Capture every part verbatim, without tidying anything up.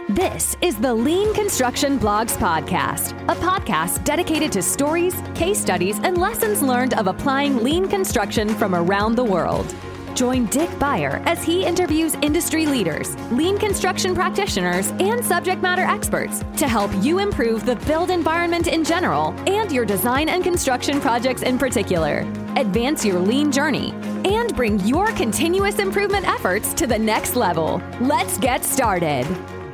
This is the Lean Construction Blogs Podcast, a podcast dedicated to stories, case studies, and lessons learned of applying lean construction from around the world. Join Dick Beyer as he interviews industry leaders, lean construction practitioners, and subject matter experts to help you improve the build environment in general and your design and construction projects in particular, advance your lean journey, and bring your continuous improvement efforts to the next level. Let's get started.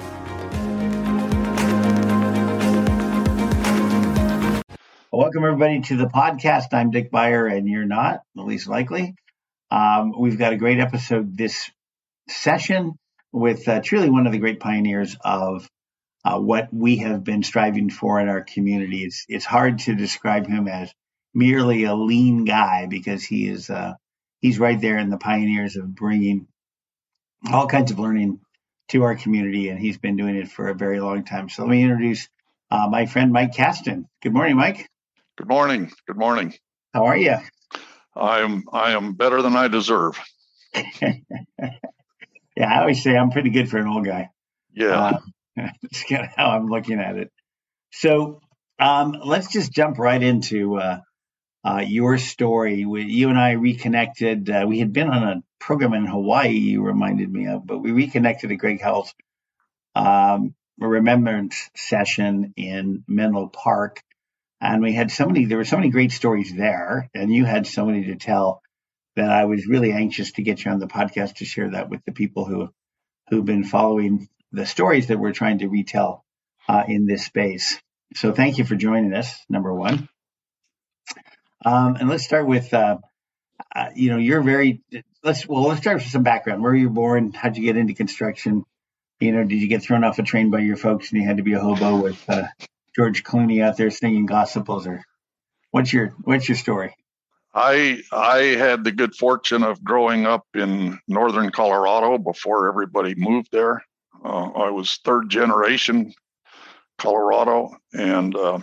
Welcome, everybody, to the podcast. I'm Dick Beyer, and you're not, at least likely. Um, we've got a great episode this session with uh, truly one of the great pioneers of uh, what we have been striving for in our community. It's, it's hard to describe him as merely a lean guy because he is uh, he's right there in the pioneers of bringing all kinds of learning to our community, and he's been doing it for a very long time. So let me introduce uh, my friend Mike Kasten. Good morning, Mike. Good morning. Good morning. How are you? I am I am better than I deserve. Yeah, I always say I'm pretty good for an old guy. Yeah. Uh, that's kind of how I'm looking at it. So um, let's just jump right into uh, uh, your story. We, you and I reconnected. Uh, we had been on a program in Hawaii, you reminded me of, but we reconnected at Greg Howell's um, remembrance session in Menlo Park. And we had so many, there were so many great stories there, and you had so many to tell that I was really anxious to get you on the podcast to share that with the people who, who've been following the stories that we're trying to retell uh, in this space. So thank you for joining us, number one. Um, and let's start with, uh, uh, you know, you're very, let's, well, let's start with some background. Where were you born? How'd you get into construction? You know, did you get thrown off a train by your folks and you had to be a hobo with, uh, George Clooney out there singing gospels, or what's your what's your story? I I had the good fortune of growing up in northern Colorado before everybody moved there. Uh, I was third generation Colorado, and uh,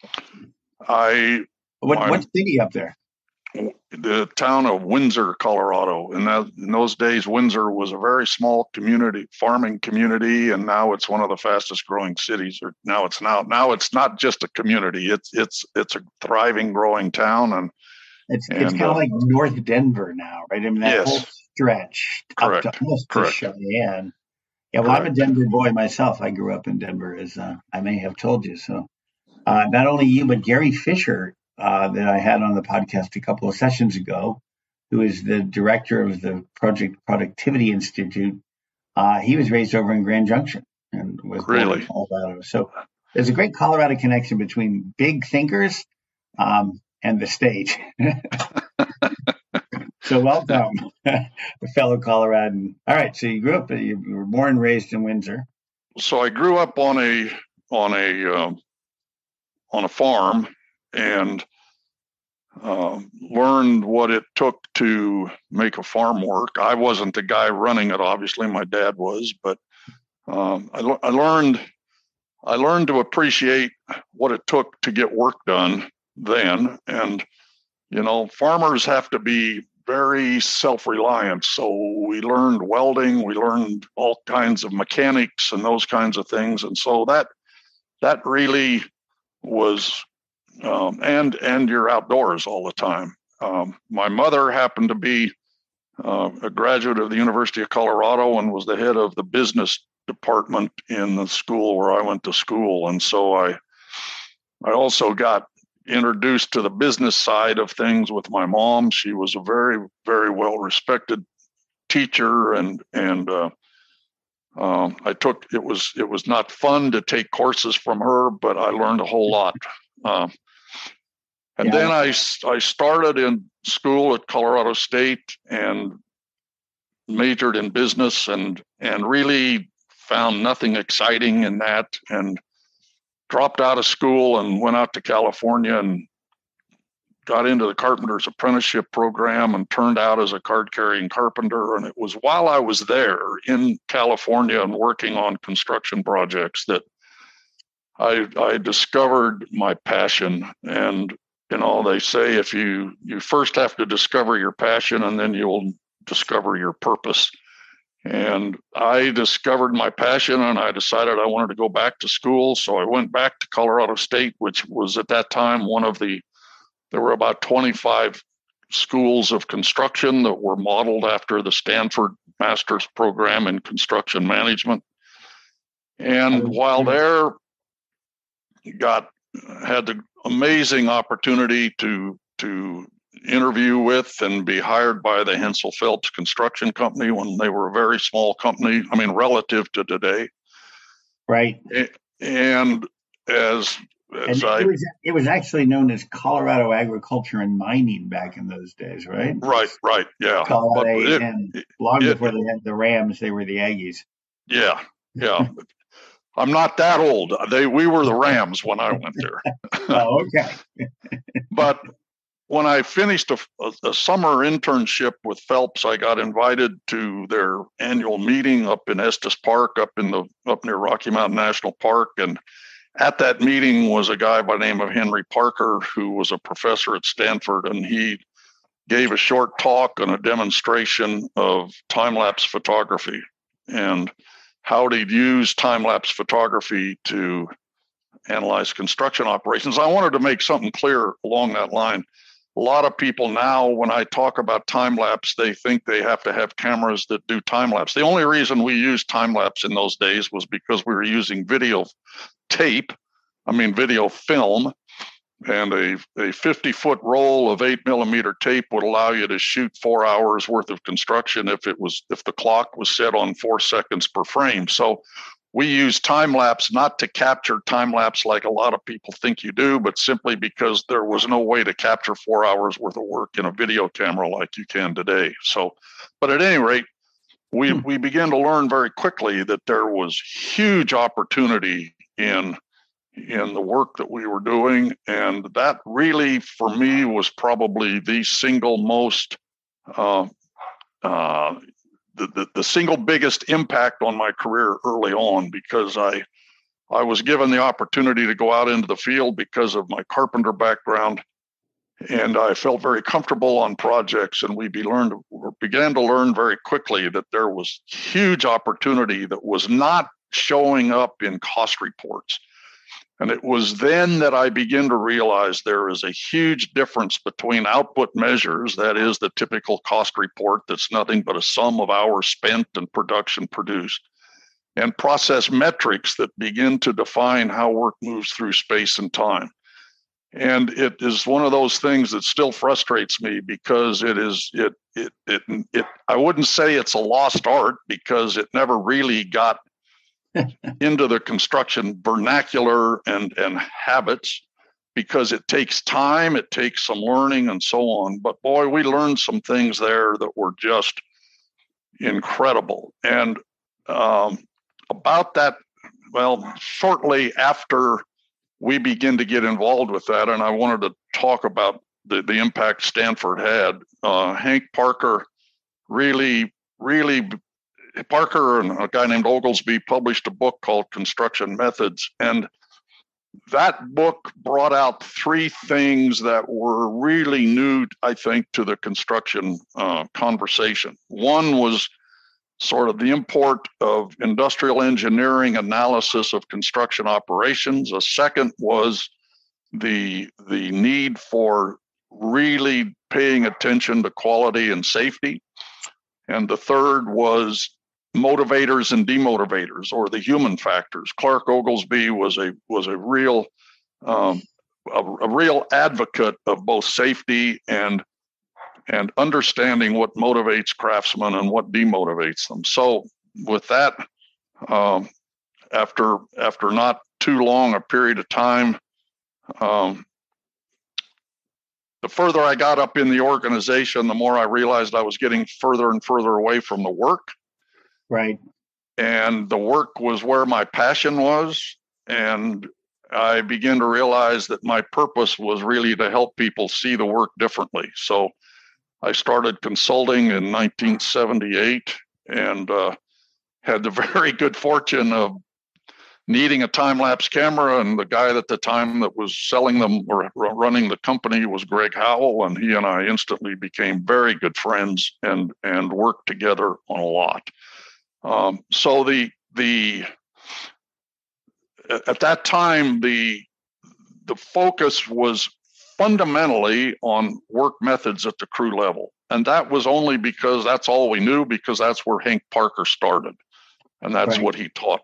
I what my, what city up there? The town of Windsor, Colorado. And that, in those days, Windsor was a very small community, farming community, and now it's one of the fastest growing cities. Or now it's now now it's not just a community; it's it's it's a thriving, growing town. And it's and, it's kind of uh, like North Denver now, right? I mean, that yes, whole stretch correct, up to almost correct. to Cheyenne. Yeah, well, correct. I'm a Denver boy myself. I grew up in Denver, as uh, I may have told you. So, uh, not only you, but Gary Fisher. Uh, that I had on the podcast a couple of sessions ago, who is the director of the Project Productivity Institute. Uh, he was raised over in Grand Junction and was born Really? in Colorado. So there's a great Colorado connection between big thinkers um, and the state. So welcome, fellow Coloradan. All right, so you grew up, you were born and raised in Windsor. So I grew up on a on a uh, on a farm, and uh, learned what it took to make a farm work. I wasn't the guy running it, obviously. My dad was, but um, I, I learned I learned to appreciate what it took to get work done then. And you know, farmers have to be very self-reliant. So we learned welding, we learned all kinds of mechanics and those kinds of things, and so that that really was. Um, and and you're outdoors all the time. Um, my mother happened to be uh, a graduate of the University of Colorado and was the head of the business department in the school where I went to school, and so I I also got introduced to the business side of things with my mom. She was a very very well respected teacher, and and uh, um, I took it was it was not fun to take courses from her, but I learned a whole lot. Um, and yeah. then I, I started in school at Colorado State and majored in business, and and really found nothing exciting in that, and dropped out of school and went out to California and got into the carpenter's apprenticeship program and turned out as a card-carrying carpenter. And it was while I was there in California and working on construction projects that I, I discovered my passion. And, you know, they say if you, you first have to discover your passion and then you'll discover your purpose. And And I discovered my passion, and I decided I wanted to go back to school. So I went back to Colorado State, which was at that time one of the, there were about twenty-five schools of construction that were modeled after the Stanford Master's Program in Construction Management. And while there, got had the amazing opportunity to to interview with and be hired by the Hensel Phelps Construction Company when they were a very small company. I mean, relative to today. Right. And as as and I it was it was actually known as Colorado Agriculture and Mining back in those days, right? Right, right, yeah. Colorado, But it, and long it, before they had the Rams, they were the Aggies. Yeah, yeah. I'm not that old. They we were the Rams when I went there. Oh, okay. But when I finished a, a, a summer internship with Phelps, I got invited to their annual meeting up in Estes Park, up in the up near Rocky Mountain National Park. And at that meeting was a guy by the name of Henry Parker, who was a professor at Stanford, and he gave a short talk on a demonstration of time-lapse photography and how he'd use time-lapse photography to analyze construction operations. I wanted to make something clear along that line. A lot of people now, when I talk about time-lapse, they think they have to have cameras that do time-lapse. The only reason we used time-lapse in those days was because we were using video tape, I mean video film, and a, a fifty-foot roll of eight millimeter tape would allow you to shoot four hours worth of construction if it was if the clock was set on four seconds per frame. So we use time-lapse not to capture time-lapse like a lot of people think you do, but simply because there was no way to capture four hours worth of work in a video camera like you can today. So, but at any rate, we, we began to learn very quickly that there was huge opportunity in, in the work that we were doing. And that really, for me, was probably the single most uh, uh, The, the, the single biggest impact on my career early on, because I I was given the opportunity to go out into the field because of my carpenter background, and I felt very comfortable on projects, and we be learned, began to learn very quickly that there was huge opportunity that was not showing up in cost reports. And it was then that I began to realize there is a huge difference between output measures, that is the typical cost report that's nothing but a sum of hours spent and production produced, and process metrics that begin to define how work moves through space and time. And it is one of those things that still frustrates me, because it is, it, it, it, it I wouldn't say it's a lost art, because it never really got into the construction vernacular and, and habits, because it takes time, it takes some learning and so on. But boy, we learned some things there that were just incredible. And um, about that, well, shortly after we begin to get involved with that, and I wanted to talk about the, the impact Stanford had, uh, Hank Parker really, really Parker and a guy named Oglesby published a book called Construction Methods. And that book brought out three things that were really new, I think, to the construction uh, conversation. One was sort of the import of industrial engineering analysis of construction operations. A second was the, the need for really paying attention to quality and safety. And the third was motivators and demotivators, or the human factors. Clark Oglesby was a was a real um, a, a real advocate of both safety and and understanding what motivates craftsmen and what demotivates them. So with that, um, after after not too long a period of time, um, the further I got up in the organization, the more I realized I was getting further and further away from the work. Right. And the work was where my passion was. And I began to realize that my purpose was really to help people see the work differently. So I started consulting in nineteen seventy-eight, and uh, had the very good fortune of needing a time-lapse camera. And the guy at the time that was selling them or running the company was Greg Howell. And he and I instantly became very good friends and, and worked together on a lot. Um, so the the at that time the the focus was fundamentally on work methods at the crew level, and that was only because that's all we knew, because that's where Hank Parker started, and that's Right. what he taught.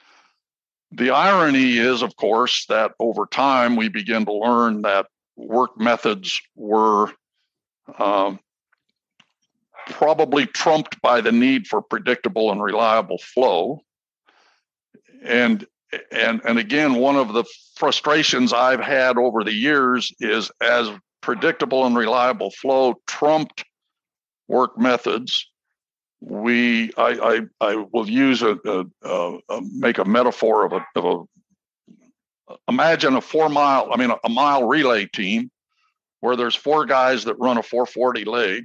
The irony is, of course, that over time we began to learn that work methods were um, probably trumped by the need for predictable and reliable flow. And and and again, one of the frustrations I've had over the years is, as predictable and reliable flow trumped work methods, we I I, I will use a, a, a, a make a metaphor of a of a imagine a four mile I mean a, a mile relay team where there's four guys that run a four forty leg.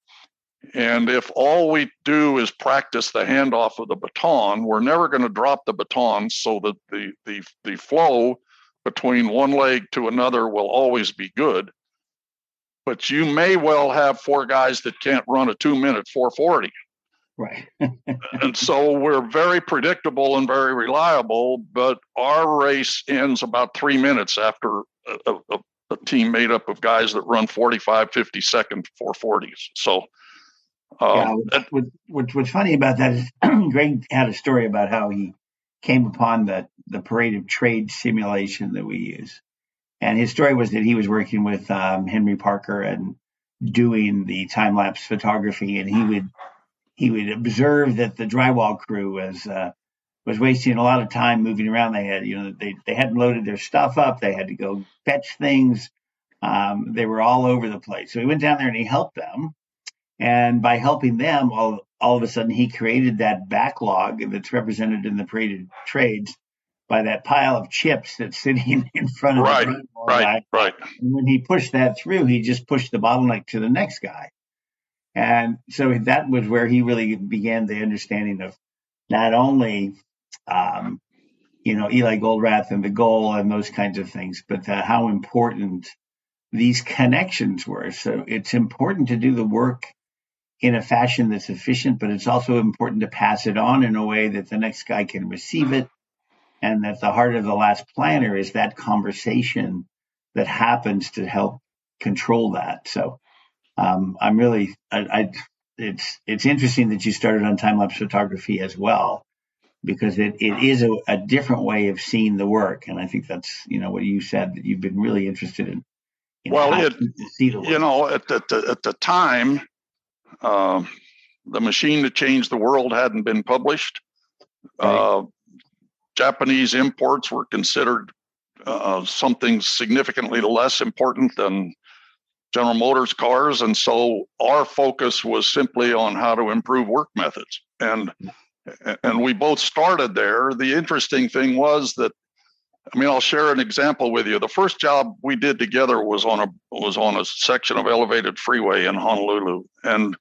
And if all we do is practice the handoff of the baton, we're never going to drop the baton, so that the, the, the flow between one leg to another will always be good. But you may well have four guys that can't run a two minute four forty. Right. And so we're very predictable and very reliable, but our race ends about three minutes after a, a, a team made up of guys that run forty-five, fifty second four forties. So Yeah, Um, what, what, what's funny about that is Greg had a story about how he came upon the, the Parade of Trade simulation that we use. And his story was that he was working with um, Henry Parker and doing the time-lapse photography, and he would he would observe that the drywall crew was uh, was wasting a lot of time moving around. They had, you know, they, they hadn't loaded their stuff up. They had to go fetch things. Um, they were all over the place. So he went down there and he helped them. And by helping them, all, all of a sudden, he created that backlog that's represented in the Parade of Trades by that pile of chips that's sitting in front of right, the drywall right, guy. right. And when he pushed that through, he just pushed the bottleneck to the next guy. And so that was where he really began the understanding of not only, um, you know, Eli Goldrath and the goal and those kinds of things, but uh, how important these connections were. So it's important to do the work in a fashion that's efficient, but it's also important to pass it on in a way that the next guy can receive it. And that the heart of the last planner is that conversation that happens to help control that. So um, I'm really, I, I, it's it's interesting that you started on time-lapse photography as well, because it, it is a, a different way of seeing the work. And I think that's, you know, what you said, that you've been really interested in. in Well, how it, to see the work. you know, at the, at the time, uh, the Machine That Changed the World hadn't been published. Right. Uh, Japanese imports were considered uh, something significantly less important than General Motors cars. And so our focus was simply on how to improve work methods. And, and we both started there. The interesting thing was that, I mean, I'll share an example with you. The first job we did together was on a, was on a section of elevated freeway in Honolulu. And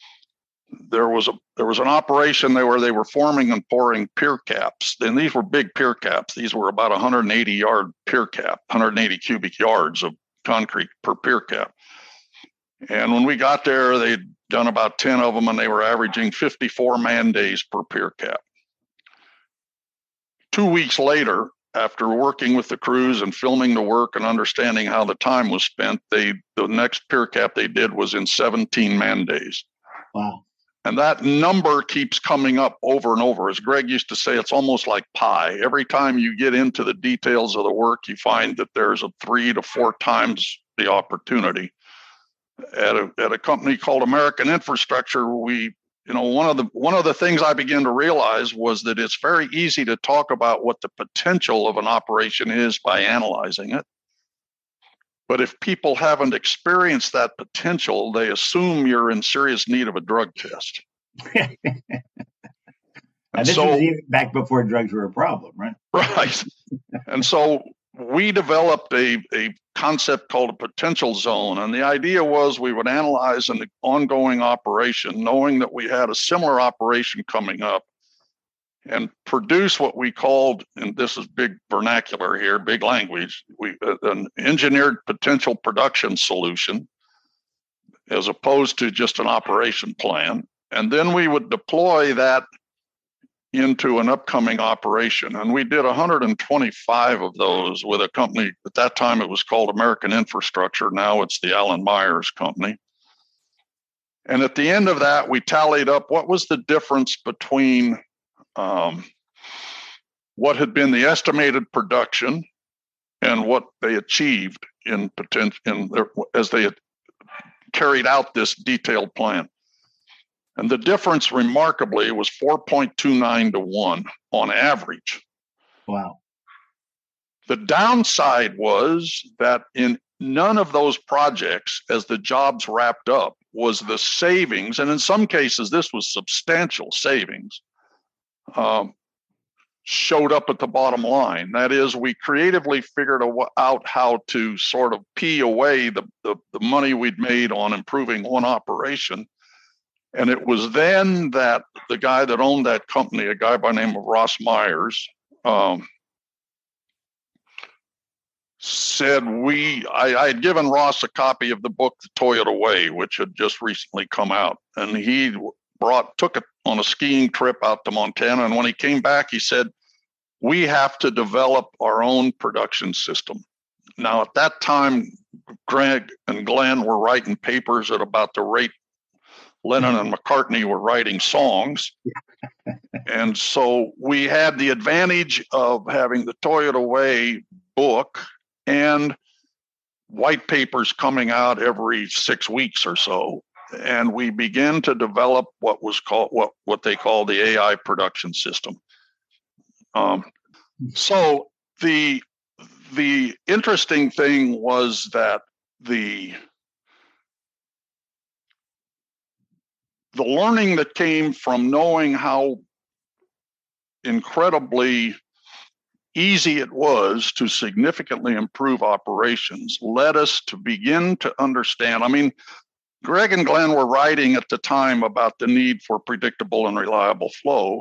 there was a there was an operation there where they were forming and pouring pier caps. And these were big pier caps. These were about one hundred eighty yard pier cap, one hundred eighty cubic yards of concrete per pier cap. And when we got there, they'd done about ten of them, and they were averaging fifty-four man days per pier cap. Two weeks later, after working with the crews and filming the work and understanding how the time was spent, they the next pier cap they did was in seventeen man days. Wow. And that number keeps coming up over and over. As Greg used to say, it's almost like pie. Every time you get into the details of the work, you find that there's a three to four times the opportunity. At a, at a company called American Infrastructure, we, you know, one of the one of the things I began to realize was that it's very easy to talk about what the potential of an operation is by analyzing it. But if people haven't experienced that potential, they assume you're in serious need of a drug test. And, and this so, was even back before drugs were a problem, right? Right. And so we developed a, a concept called a potential zone. And the idea was we would analyze an ongoing operation, knowing that we had a similar operation coming up, and produce what we called, and this is big vernacular here, big language, we uh, an engineered potential production solution, as opposed to just an operation plan. And then we would deploy that into an upcoming operation. And we did one hundred twenty-five of those with a company. At that time, it was called American Infrastructure. Now it's the Alan Myers Company. And at the end of that, we tallied up what was the difference between um, what had been the estimated production and what they achieved in potential in their, as they had carried out this detailed plan. And the difference, remarkably, was four point two nine to one on average. Wow. The downside was that in none of those projects, as the jobs wrapped up, was the savings, and in some cases, this was substantial savings, um, showed up at the bottom line. That is, we creatively figured out how to sort of pee away the, the, the money we'd made on improving one operation. And it was then that the guy that owned that company, a guy by the name of Ross Myers, um, said we, I, I had given Ross a copy of the book, The Toyota Way, which had just recently come out. And he brought, took it on a skiing trip out to Montana. And when he came back, he said, we have to develop our own production system. Now, at that time, Greg and Glenn were writing papers at about the rate Lennon and McCartney were writing songs. And so we had the advantage of having the Toyota Way book and white papers coming out every six weeks or so. And we began to develop what was called what, what they call the A I production system. Um, so the the interesting thing was that the the learning that came from knowing how incredibly easy it was to significantly improve operations led us to begin to understand. I mean, Greg and Glenn were writing at the time about the need for predictable and reliable flow.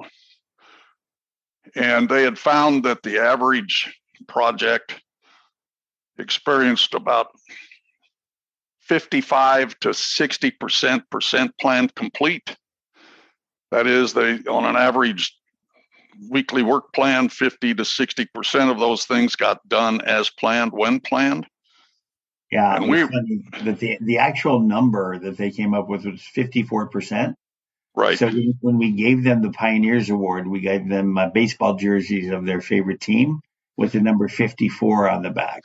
And they had found that the average project experienced about fifty-five to sixty percent percent planned complete. That is, they on an average weekly work plan, fifty to sixty percent of those things got done as planned when planned. Yeah, and we that the the actual number that they came up with was fifty-four percent. Right. So when we gave them the Pioneers Award, we gave them uh, baseball jerseys of their favorite team with the number fifty-four on the back.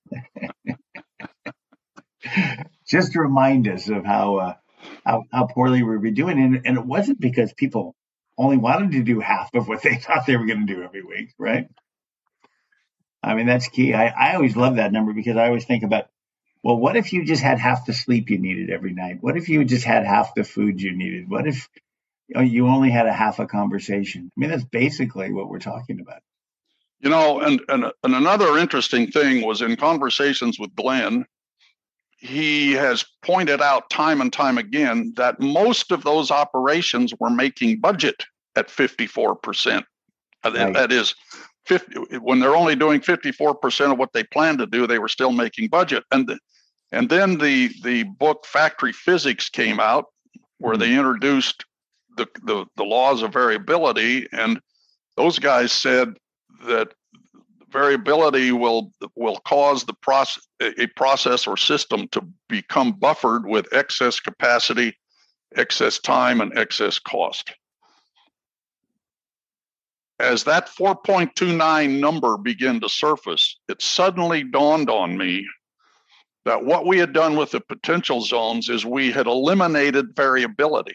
Just to remind us of how, uh, how how poorly we were doing. And, and it wasn't because people only wanted to do half of what they thought they were going to do every week, right? I mean, that's key. I, I always love that number because I always think about, well, what if you just had half the sleep you needed every night? What if you just had half the food you needed? What if you know, you only had a half a conversation? I mean, that's basically what we're talking about. You know, and, and, and another interesting thing was in conversations with Glenn, he has pointed out time and time again that most of those operations were making budget at fifty-four percent. Right. That is, fifty, when they're only doing fifty-four percent of what they planned to do, they were still making budget. And the, and then the the book Factory Physics came out, where mm-hmm. they introduced the, the the laws of variability, and those guys said that variability will will cause the process a process or system to become buffered with excess capacity, excess time, and excess cost. As that four point two nine number began to surface, it suddenly dawned on me that what we had done with the potential zones is we had eliminated variability.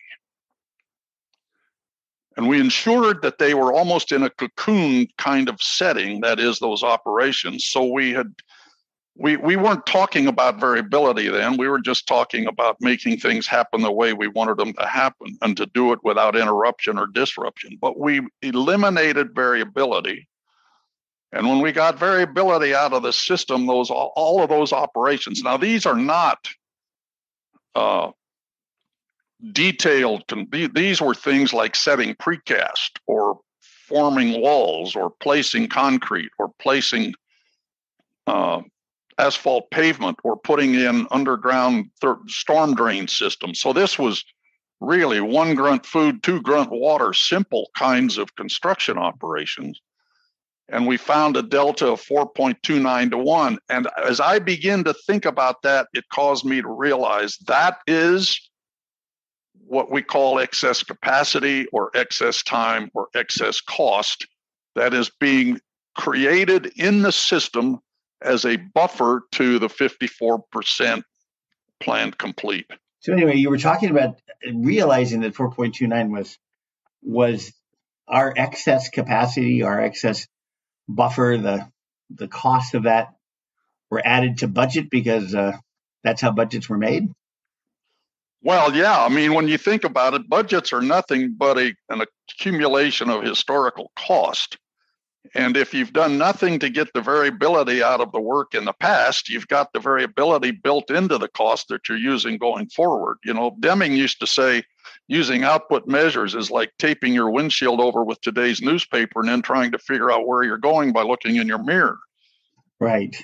And we ensured that they were almost in a cocoon kind of setting, that is, those operations. So we had, we we weren't talking about variability then. We were just talking about making things happen the way we wanted them to happen and to do it without interruption or disruption. But we eliminated variability. And when we got variability out of the system, those all of those operations. Now, these are not uh, detailed. These were things like setting precast or forming walls or placing concrete or placing uh, asphalt pavement or putting in underground th- storm drain systems. So this was really one grunt food, two grunt water, simple kinds of construction operations. And we found a delta of four point two nine to one. And as I begin to think about that, it caused me to realize that is what we call excess capacity or excess time or excess cost that is being created in the system as a buffer to the fifty-four percent planned complete. So anyway, you were talking about realizing that four point two nine was was our excess capacity, our excess buffer, the the cost of that were added to budget because uh, that's how budgets were made. Well, yeah. I mean, when you think about it, budgets are nothing but a, an accumulation of historical cost. And if you've done nothing to get the variability out of the work in the past, you've got the variability built into the cost that you're using going forward. You know, Deming used to say using output measures is like taping your windshield over with today's newspaper and then trying to figure out where you're going by looking in your mirror. Right.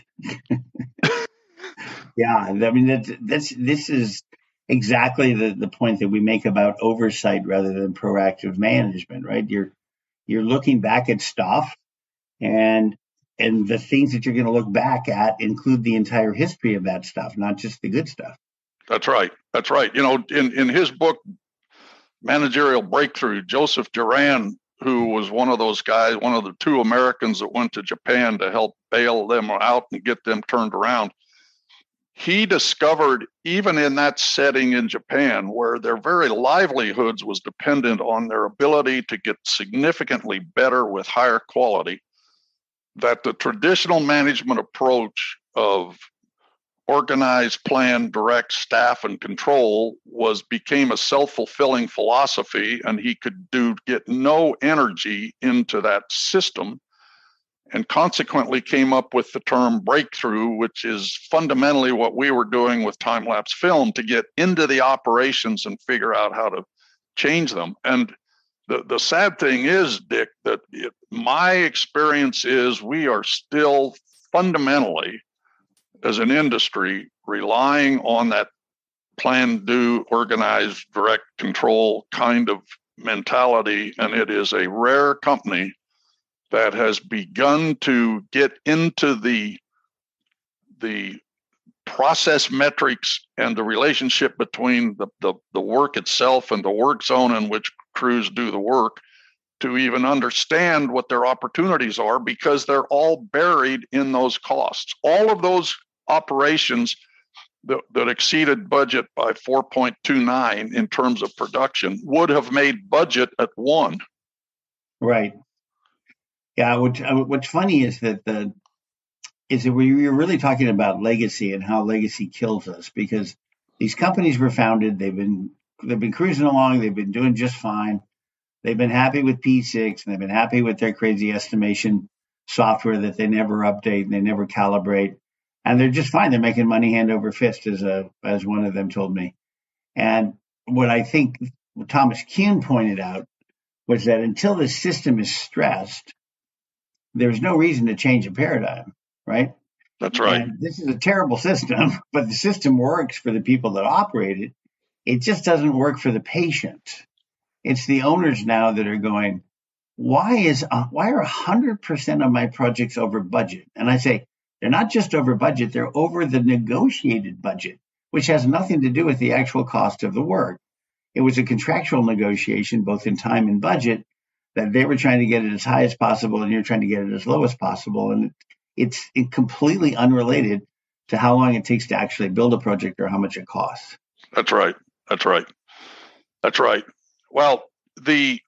Yeah. I mean, that's, that's, this is exactly the, the point that we make about oversight rather than proactive management, right? You're, you're looking back at stuff. And and the things that you're going to look back at include the entire history of that stuff, not just the good stuff. That's right. That's right. You know, in, in his book, Managerial Breakthrough, Joseph Duran, who was one of those guys, one of the two Americans that went to Japan to help bail them out and get them turned around, he discovered even in that setting in Japan, where their very livelihoods was dependent on their ability to get significantly better with higher quality, that the traditional management approach of organize, plan, direct, staff, and control was became a self-fulfilling philosophy, and he could do get no energy into that system, and consequently came up with the term breakthrough, which is fundamentally what we were doing with time-lapse film to get into the operations and figure out how to change them. And The, the sad thing is, Dick, that it, my experience is we are still fundamentally, as an industry, relying on that plan, do, organize, direct, control kind of mentality. And it is a rare company that has begun to get into the, the process metrics and the relationship between the, the, the work itself and the work zone in which crews do the work to even understand what their opportunities are, because they're all buried in those costs. All of those operations that, that exceeded budget by four point two nine in terms of production would have made budget at one. Right. Yeah. What, what's funny is that the is that we were really talking about legacy and how legacy kills us, because these companies were founded, they've been they've been cruising along, they've been doing just fine. They've been happy with P six, and they've been happy with their crazy estimation software that they never update and they never calibrate. And they're just fine. They're making money hand over fist, as a, as one of them told me. And what I think what Thomas Kuhn pointed out was that until the system is stressed, there's no reason to change a paradigm, right? That's right. And this is a terrible system, but the system works for the people that operate it. It just doesn't work for the patient. It's the owners now that are going, why is uh, why are one hundred percent of my projects over budget? And I say, they're not just over budget, they're over the negotiated budget, which has nothing to do with the actual cost of the work. It was a contractual negotiation, both in time and budget, that they were trying to get it as high as possible and you're trying to get it as low as possible. And it's completely unrelated to how long it takes to actually build a project or how much it costs. That's right. That's right. That's right. Well, the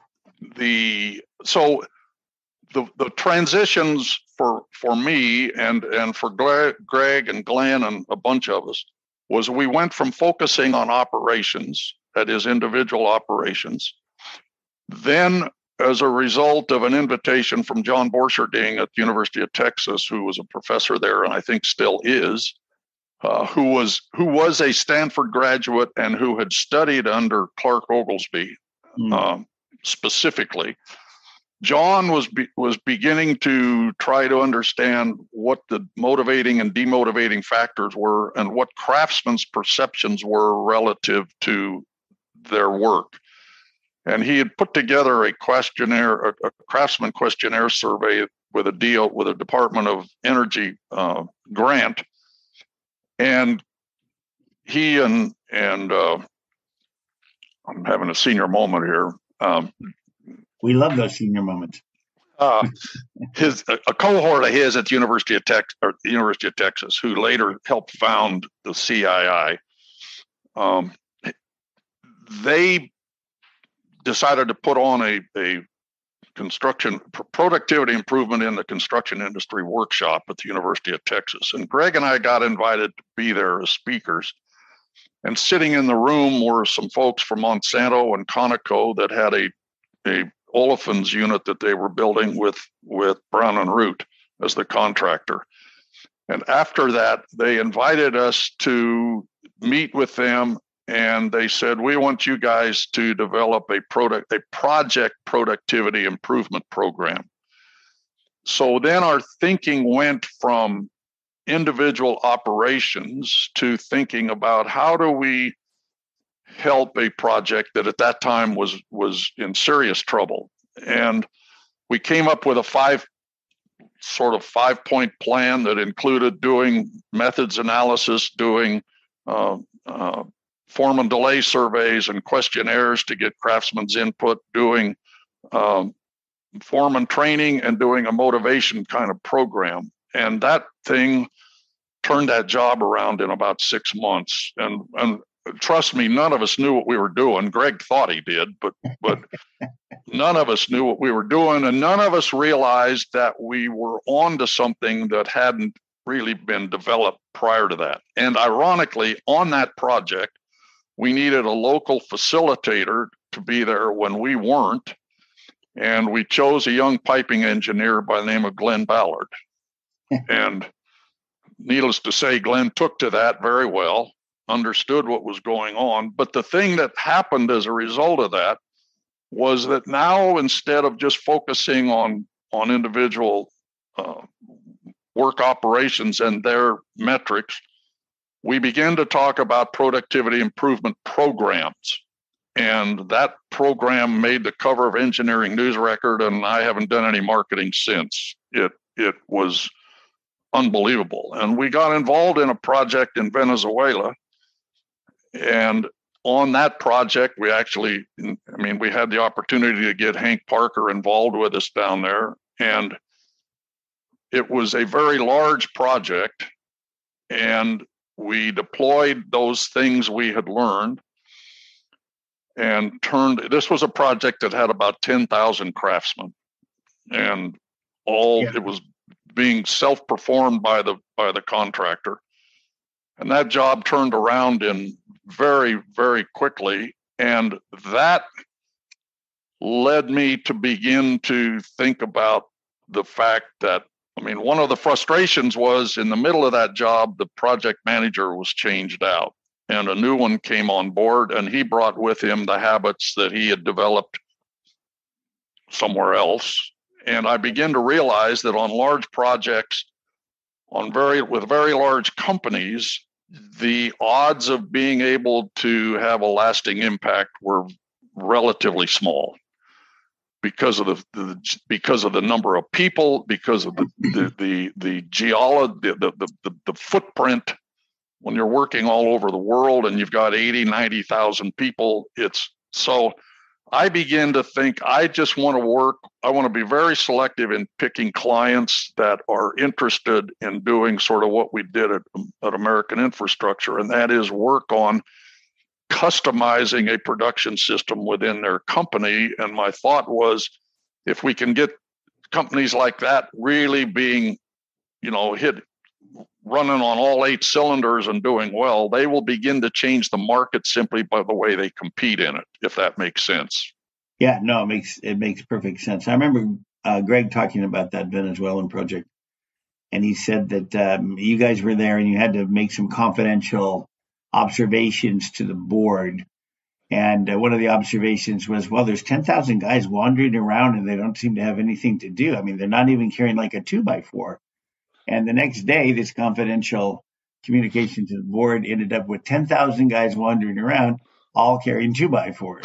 the so the the transitions for for me and and for Greg and Glenn and a bunch of us was we went from focusing on operations, that is individual operations, then as a result of an invitation from John Borcherding at the University of Texas, who was a professor there and I think still is, uh, who was who was a Stanford graduate and who had studied under Clark Oglesby mm. um, specifically. John was be, was beginning to try to understand what the motivating and demotivating factors were and what craftsmen's perceptions were relative to their work. And he had put together a questionnaire, a, a craftsman questionnaire survey with a deal with a Department of Energy uh, grant. And he and, and uh, I'm having a senior moment here. Um, we love those senior moments. Uh, his a, a cohort of his at the University of Tex or the University of Texas, who later helped found the C I I, um, they decided to put on a a construction productivity improvement in the construction industry workshop at the University of Texas, and Greg and I got invited to be there as speakers. And sitting in the room were some folks from Monsanto and Conoco that had a a olefins unit that they were building with, with Brown and Root as the contractor. And after that, they invited us to meet with them, and they said, we want you guys to develop a product, a project productivity improvement program. So then our thinking went from individual operations to thinking about how do we help a project that at that time was was in serious trouble. And we came up with a five sort of five point plan that included doing methods analysis, doing uh, uh, form and delay surveys and questionnaires to get craftsmen's input, doing um, foreman training, and doing a motivation kind of program. And that thing turned that job around in about six months. And and trust me, none of us knew what we were doing. Greg thought he did, but but none of us knew what we were doing, and none of us realized that we were onto something that hadn't really been developed prior to that. And ironically, on that project, we needed a local facilitator to be there when we weren't, and we chose a young piping engineer by the name of Glenn Ballard. And needless to say, Glenn took to that very well, understood what was going on. But the thing that happened as a result of that was that now, instead of just focusing on, on individual uh, work operations and their metrics, we began to talk about productivity improvement programs. And that program made the cover of Engineering News Record, and I haven't done any marketing since. It, it was unbelievable. And we got involved in a project in Venezuela. And on that project, we actually, I mean, we had the opportunity to get Hank Parker involved with us down there. And it was a very large project. And we deployed those things we had learned and turned, this was a project that had about ten thousand craftsmen. And all, yeah. It was being self-performed by the by the contractor. And that job turned around in very, very quickly. And that led me to begin to think about the fact that, I mean, one of the frustrations was in the middle of that job, the project manager was changed out and a new one came on board, and he brought with him the habits that he had developed somewhere else. And I began to realize that on large projects, on very with very large companies, the odds of being able to have a lasting impact were relatively small because of the, the because of the number of people, because of the the the, the geology, the, the the the footprint. When you're working all over the world and you've got eighty, ninety thousand people, it's so. I begin to think I just want to work. I want to be very selective in picking clients that are interested in doing sort of what we did at, at American Infrastructure, and that is work on customizing a production system within their company. And my thought was, if we can get companies like that really being, you know, hit running on all eight cylinders and doing well, they will begin to change the market simply by the way they compete in it, if that makes sense. Yeah, no, it makes it makes perfect sense. I remember uh, Greg talking about that Venezuelan project, and he said that um, you guys were there and you had to make some confidential observations to the board. And uh, one of the observations was, well, there's ten thousand guys wandering around and they don't seem to have anything to do. I mean, they're not even carrying like a two by four. And the next day, this confidential communication to the board ended up with ten thousand guys wandering around, all carrying two by fours.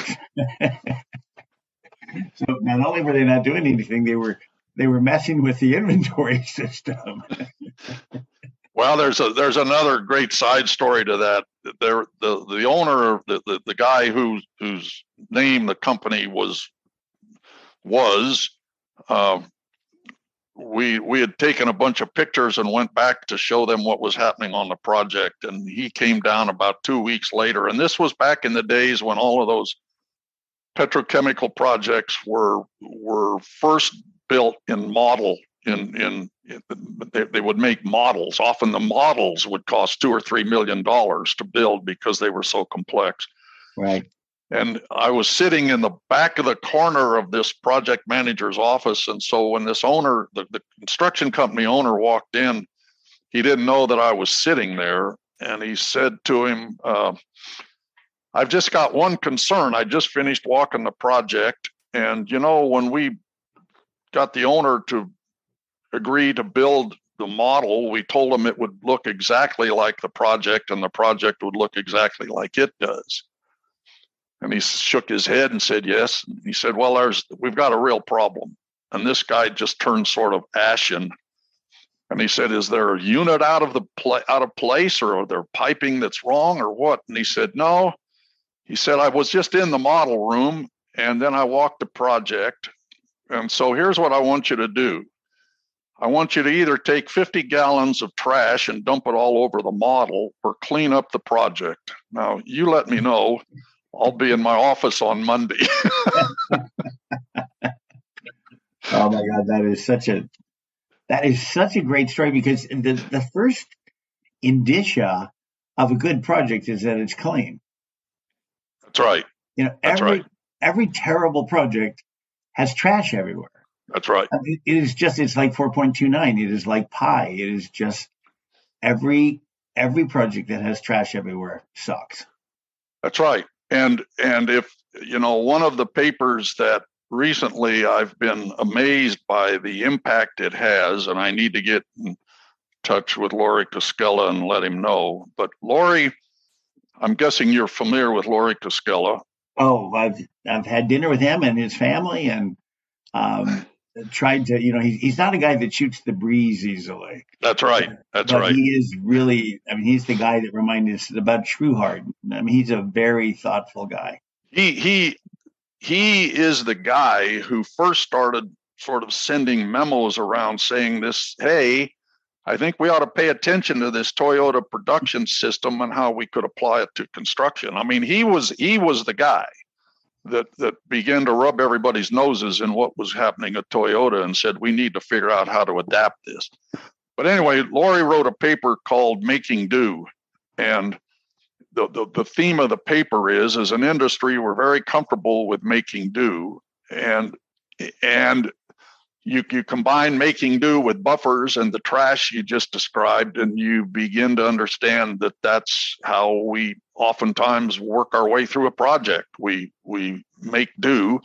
So not only were they not doing anything, they were they were messing with the inventory system. Well, there's a there's another great side story to that. There, the the owner, the the, the guy who whose name the company was was, uh, we we had taken a bunch of pictures and went back to show them what was happening on the project, and he came down about two weeks later. And this was back in the days when all of those petrochemical projects were were first built in model. In, in, in they, they would make models. Often the models would cost two or three million dollars to build because they were so complex. Right. And I was sitting in the back of the corner of this project manager's office. And so when this owner, the, the construction company owner walked in, he didn't know that I was sitting there. And he said to him, uh, I've just got one concern. I just finished walking the project. And, you know, when we got the owner to agree to build the model, we told him it would look exactly like the project and the project would look exactly like it does. And he shook his head and said, yes. And he said, well, there's, we've got a real problem. And this guy just turned sort of ashen. And he said, is there a unit out of the pla- out of place, or are there piping that's wrong, or what? And he said, no. He said, I was just in the model room and then I walked the project. And so here's what I want you to do. I want you to either take fifty gallons of trash and dump it all over the model, or clean up the project. Now, you let me know. I'll be in my office on Monday. Oh my God, that is such a that is such a great story, because the the first indicia of a good project is that it's clean. That's right. You know, That's every right. every terrible project has trash everywhere. That's right. I mean, it is just, it's like four point two nine. It is like pi. It is just every every project that has trash everywhere sucks. That's right. And and if, you know, one of the papers that recently I've been amazed by the impact it has, and I need to get in touch with Laurie Cascella and let him know. But Laurie, I'm guessing you're familiar with Laurie Cascella. Oh, I've I've had dinner with him and his family, and um, tried to, you know, he's he's not a guy that shoots the breeze easily. That's right. That's but right. He is really, I mean, he's the guy that reminded us about Trueheart. I mean, he's a very thoughtful guy. He he he is the guy who first started sort of sending memos around saying this, hey, I think we ought to pay attention to this Toyota production system and how we could apply it to construction. I mean, he was he was the guy that that began to rub everybody's noses in what was happening at Toyota and said, we need to figure out how to adapt this. But anyway, Laurie wrote a paper called Making Do. And the, the, the theme of the paper is, as an industry, we're very comfortable with making do. And and you, you combine making do with buffers and the trash you just described, and you begin to understand that that's how we oftentimes work our way through a project. We we make do,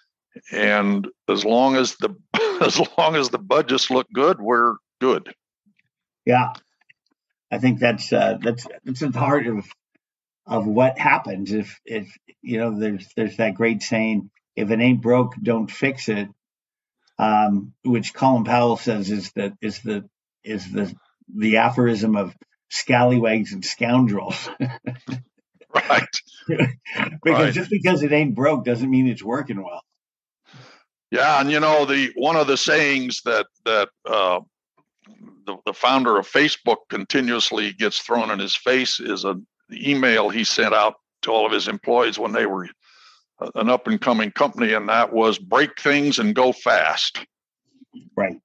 and as long as the as long as the budgets look good, we're good. Yeah, I think that's uh, that's that's at the heart of of what happens. If if you know, there's there's that great saying, if it ain't broke, don't fix it. Um, which Colin Powell says is the is the is the the aphorism of scallywags and scoundrels. Right. Because right. Just because it ain't broke doesn't mean it's working well. Yeah, and you know, the one of the sayings that that uh, the, the founder of Facebook continuously gets thrown in his face is an email he sent out to all of his employees when they were an up and coming company, and that was break things and go fast. Right.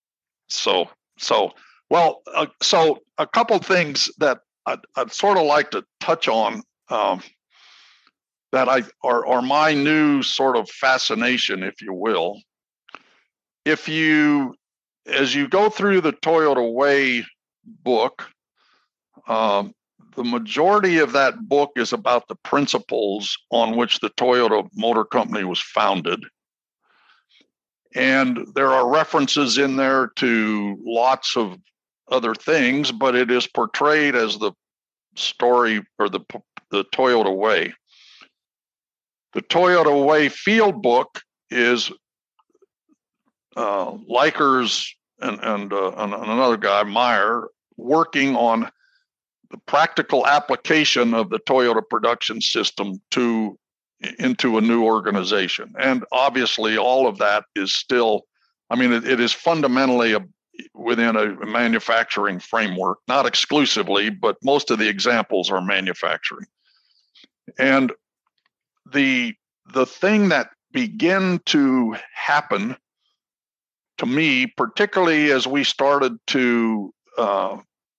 So, so well, uh, so a couple things that I'd, I'd sort of like to touch on um, that I are, are my new sort of fascination, if you will. If you, as you go through the Toyota Way book, um, the majority of that book is about the principles on which the Toyota Motor Company was founded. And there are references in there to lots of other things, but it is portrayed as the story or the the Toyota Way. The Toyota Way Field Book is uh, Likers and and, uh, and another guy, Meyer, working on the practical application of the Toyota production system to into a new organization. And obviously all of that is still, I mean, it, it is fundamentally a, within a manufacturing framework, not exclusively, but most of the examples are manufacturing. And the the thing that began to happen to me, particularly as we started to uh,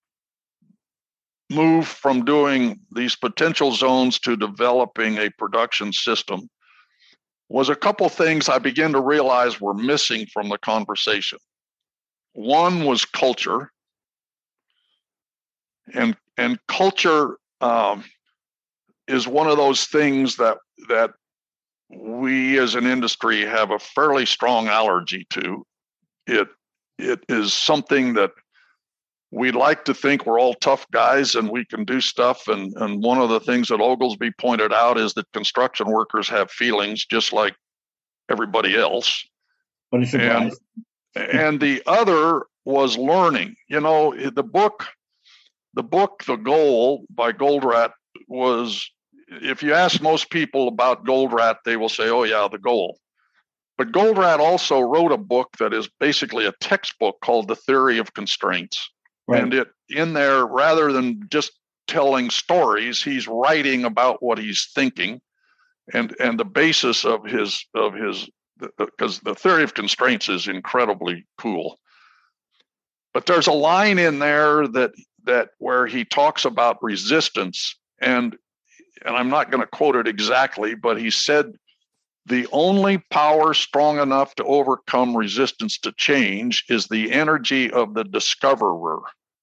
move from doing these potential zones to developing a production system, was a couple things I began to realize were missing from the conversation. One was culture, and and culture um, is one of those things that that we as an industry have a fairly strong allergy to. It it is something that we like to think we're all tough guys and we can do stuff. And, and one of the things that Oglesby pointed out is that construction workers have feelings just like everybody else. What a surprise. And, and the other was learning. You know, the book, the book, The Goal by Goldratt was, if you ask most people about Goldratt, they will say, oh yeah, The Goal. But Goldratt also wrote a book that is basically a textbook called The Theory of Constraints. Right. And it in there, rather than just telling stories, he's writing about what he's thinking, and and the basis of his of his because the, the theory of constraints is incredibly cool. But there's a line in there that that where he talks about resistance, and and I'm not going to quote it exactly, but he said the only power strong enough to overcome resistance to change is the energy of the discoverer.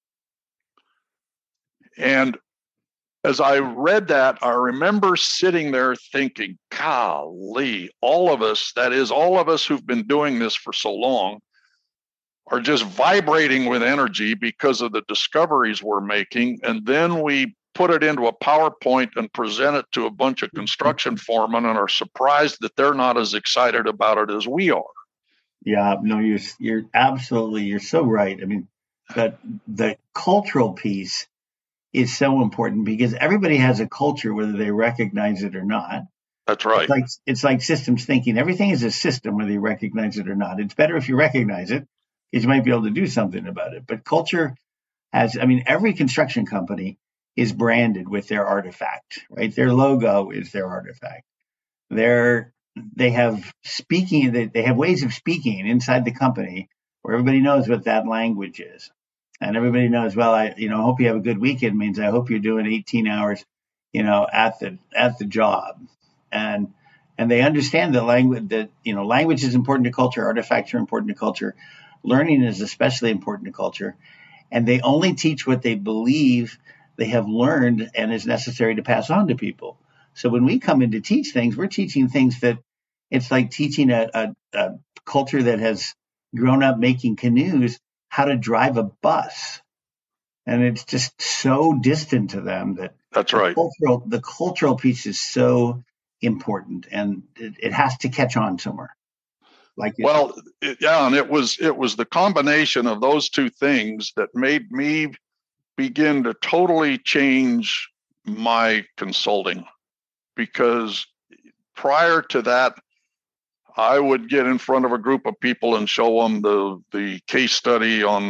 And as I read that, I remember sitting there thinking, golly, all of us, that is, all of us who've been doing this for so long, are just vibrating with energy because of the discoveries we're making. And then we put it into a PowerPoint and present it to a bunch of construction foremen and are surprised that they're not as excited about it as we are. Yeah, no, you're you're absolutely, you're so right. I mean, that the cultural piece is so important because everybody has a culture, whether they recognize it or not. That's right. It's like, it's like systems thinking. Everything is a system, whether you recognize it or not. It's better if you recognize it because you might be able to do something about it. But culture has, I mean, every construction company is branded with their artifact, right? Their logo is their artifact. They're, they have speaking, they, they have ways of speaking inside the company where everybody knows what that language is. And everybody knows, well, I, you know, I hope you have a good weekend means I hope you're doing eighteen hours, you know, at the, at the job. And, and they understand the language that, you know, language is important to culture. Artifacts are important to culture. Learning is especially important to culture. And they only teach what they believe they have learned and is necessary to pass on to people. So when we come in to teach things, we're teaching things that it's like teaching a, a, a culture that has grown up making canoes how to drive a bus. And it's just so distant to them that that's right. The cultural, the cultural piece is so important, and it, it has to catch on somewhere. Like well, it, yeah, and it was it was the combination of those two things that made me begin to totally change my consulting, because prior to that, I would get in front of a group of people and show them the the case study on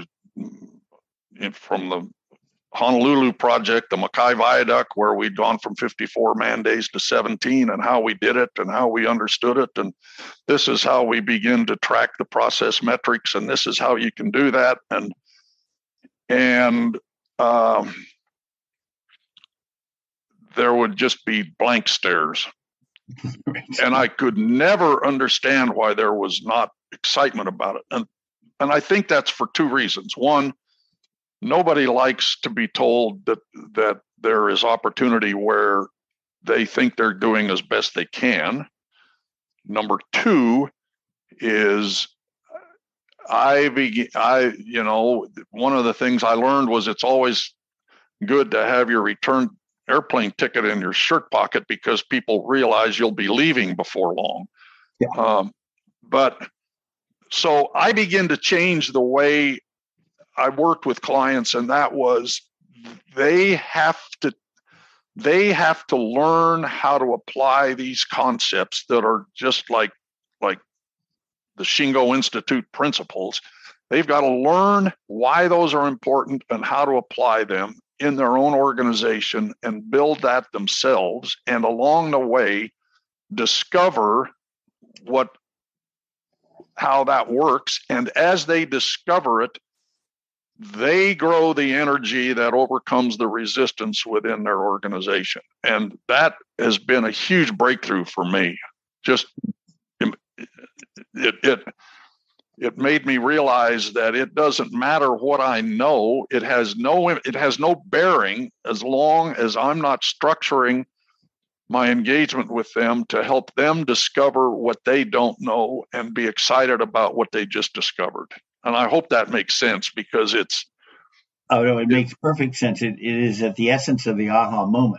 the from the Honolulu project, the Mackay Viaduct, where we'd gone from fifty-four man days to seventeen, and how we did it and how we understood it. And this is how we begin to track the process metrics, and this is how you can do that. And and um, there would just be blank stares. And I could never understand why there was not excitement about it. And and I think that's for two reasons. One, nobody likes to be told that that there is opportunity where they think they're doing as best they can. Number two is I be I you know one of the things I learned was it's always good to have your return airplane ticket in your shirt pocket because people realize you'll be leaving before long. Yeah. Um, but so I begin to change the way I worked with clients, and that was they have to they have to learn how to apply these concepts that are just like like the Shingo Institute principles. They've got to learn why those are important and how to apply them in their own organization and build that themselves. And along the way, discover what, how that works. And as they discover it, they grow the energy that overcomes the resistance within their organization. And that has been a huge breakthrough for me. Just it, it, it made me realize that it doesn't matter what I know. It has no, it has no bearing as long as I'm not structuring my engagement with them to help them discover what they don't know and be excited about what they just discovered. And I hope that makes sense, because it's. Oh, no, it makes perfect sense. It, it is at the essence of the aha moment.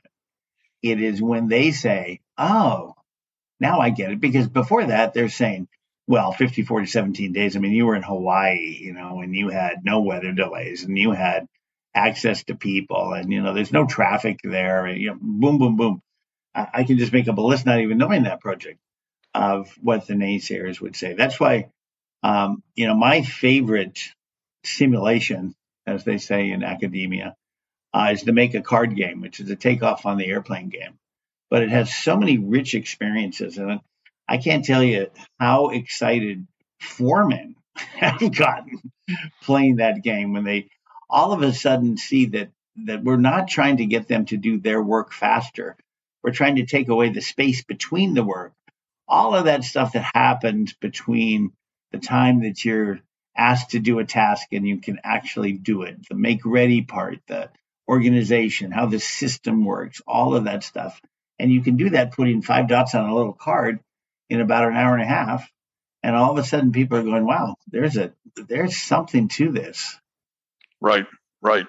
It is when they say, oh, now I get it. Because before that, they're saying, well, fifty-four to seventeen days. I mean, you were in Hawaii, you know, and you had no weather delays and you had access to people and, you know, there's no traffic there. And, you know, boom, boom, boom. I, I can just make up a list, not even knowing that project, of what the naysayers would say. That's why, um, you know, my favorite simulation, as they say in academia, uh, is to make a card game, which is a takeoff on the airplane game. But it has so many rich experiences in it. I can't tell you how excited foremen have gotten playing that game when they all of a sudden see that that we're not trying to get them to do their work faster. We're trying to take away the space between the work. All of that stuff that happens between the time that you're asked to do a task and you can actually do it, the make ready part, the organization, how the system works, all of that stuff. And you can do that putting five dots on a little card in about an hour and a half. And all of a sudden people are going, wow, there's a there's something to this. Right, right,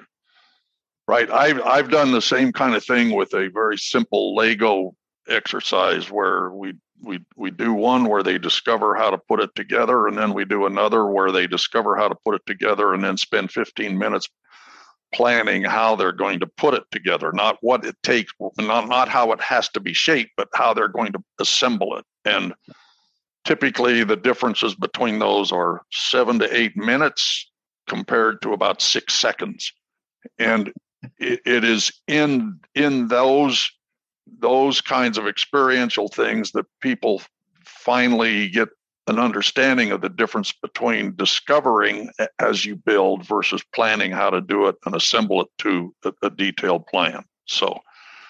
right. I've, I've done the same kind of thing with a very simple Lego exercise where we we we do one where they discover how to put it together, and then we do another where they discover how to put it together and then spend fifteen minutes planning how they're going to put it together, not what it takes, not, not how it has to be shaped, but how they're going to assemble it. And typically the differences between those are seven to eight minutes compared to about six seconds. And it, it is in in those those kinds of experiential things that people finally get an understanding of the difference between discovering as you build versus planning how to do it and assemble it to a, a detailed plan. So,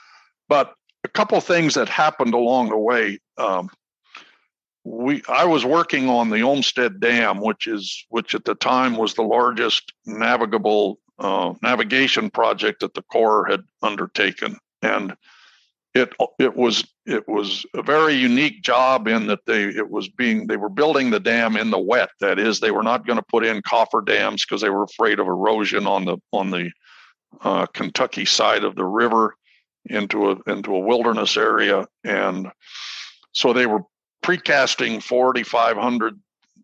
but a couple things that happened along the way. Um, we, I was working on the Olmsted Dam, which is, which at the time was the largest navigable uh, navigation project that the Corps had undertaken, and It it was it was a very unique job in that they it was being they were building the dam in the wet. That is, they were not going to put in coffer dams because they were afraid of erosion on the on the uh, Kentucky side of the river into a into a wilderness area, and so they were precasting forty-five hundred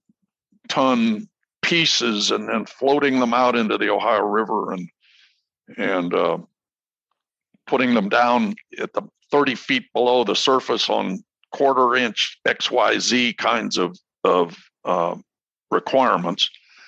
ton pieces and then floating them out into the Ohio River and and uh, putting them down at the thirty feet below the surface on quarter inch X Y Z kinds of, of uh, requirements.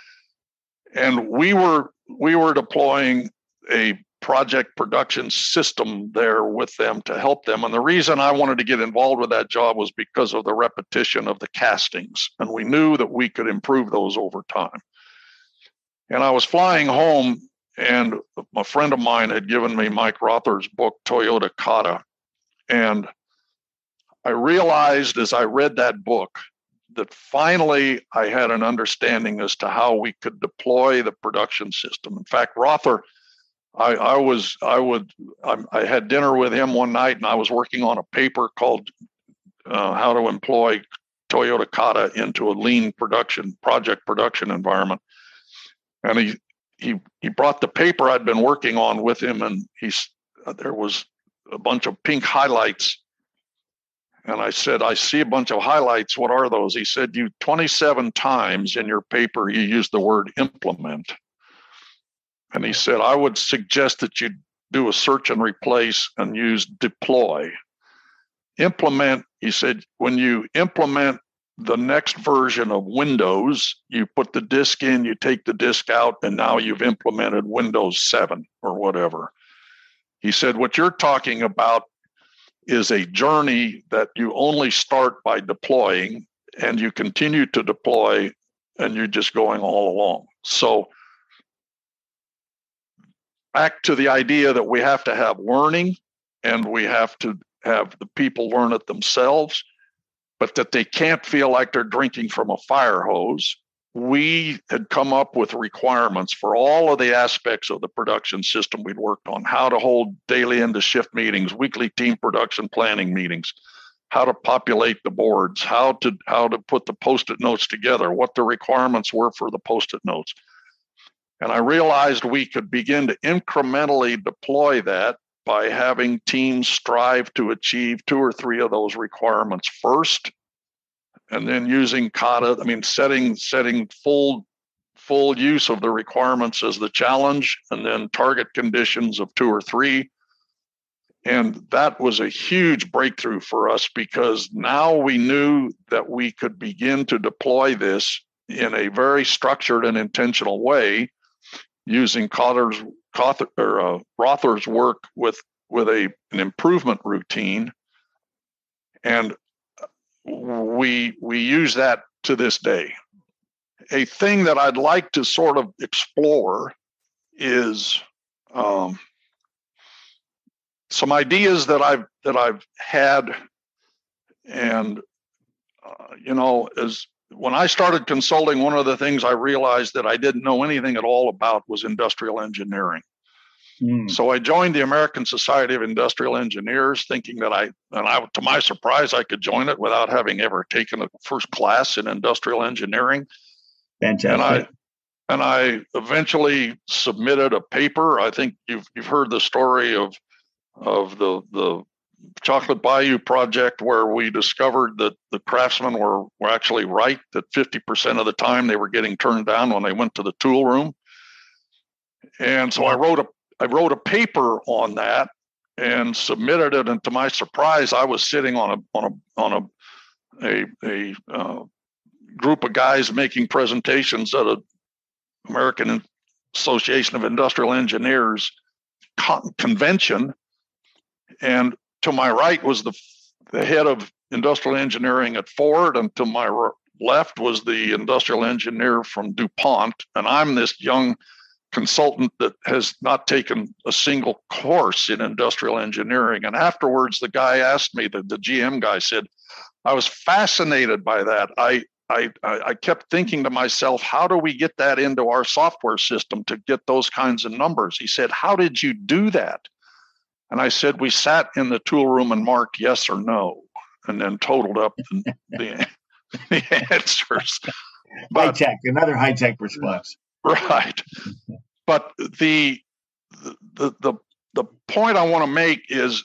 And we were, we were deploying a project production system there with them to help them. And the reason I wanted to get involved with that job was because of the repetition of the castings. And we knew that we could improve those over time. And I was flying home, and a friend of mine had given me Mike Rother's book, Toyota Kata. And I realized as I read that book that finally I had an understanding as to how we could deploy the production system. In fact, Rother, I, I was, I would, I, I had dinner with him one night, and I was working on a paper called uh, How to Employ Toyota Kata into a Lean production, project production environment. And he, he, he brought the paper I'd been working on with him, and he's, there was a bunch of pink highlights. And I said, I see a bunch of highlights. What are those? He said, you twenty-seven times in your paper, you used the word implement. And he said, I would suggest that you do a search and replace and use deploy. Implement, he said, when you implement the next version of Windows, you put the disk in, you take the disk out, and now you've implemented Windows seven or whatever. He said, what you're talking about is a journey that you only start by deploying, and you continue to deploy, and you're just going all along. So back to the idea that we have to have learning, and we have to have the people learn it themselves, but that they can't feel like they're drinking from a fire hose. We had come up with requirements for all of the aspects of the production system we'd worked on: how to hold daily end of shift meetings, weekly team production planning meetings, how to populate the boards, how to how to put the post-it notes together, what the requirements were for the post-it notes. And I realized we could begin to incrementally deploy that by having teams strive to achieve two or three of those requirements first, and then using kata, I mean, setting setting full full use of the requirements as the challenge, and then target conditions of two or three. And that was a huge breakthrough for us, because now we knew that we could begin to deploy this in a very structured and intentional way, using Cotter's, Cotter, or, uh, Rother's work with, with a, an improvement routine. And we we use that to this day. A thing that I'd like to sort of explore is um, some ideas that I've that I've had, and uh, you know, as when I started consulting, one of the things I realized that I didn't know anything at all about was industrial engineering. Mm. So I joined the American Society of Industrial Engineers, thinking that I, and I, to my surprise, I could join it without having ever taken a first class in industrial engineering. Fantastic. And I, and I eventually submitted a paper. I think you've you've heard the story of of the the Chocolate Bayou project, where we discovered that the craftsmen were were actually right, that fifty percent of the time they were getting turned down when they went to the tool room. And so I wrote a I wrote a paper on that and submitted it, and to my surprise, I was sitting on a on a on a a, a uh, group of guys making presentations at a American Association of Industrial Engineers con- convention, and to my right was the the head of industrial engineering at Ford, and to my r- left was the industrial engineer from DuPont, and I'm this young consultant that has not taken a single course in industrial engineering. And afterwards, the guy asked me, the, the G M guy said, I was fascinated by that. I, I, I kept thinking to myself, how do we get that into our software system to get those kinds of numbers? He said, how did you do that? And I said, we sat in the tool room and marked yes or no, and then totaled up the, the, the answers. But, high tech, another high tech response. Right. But the, the the the point I want to make is,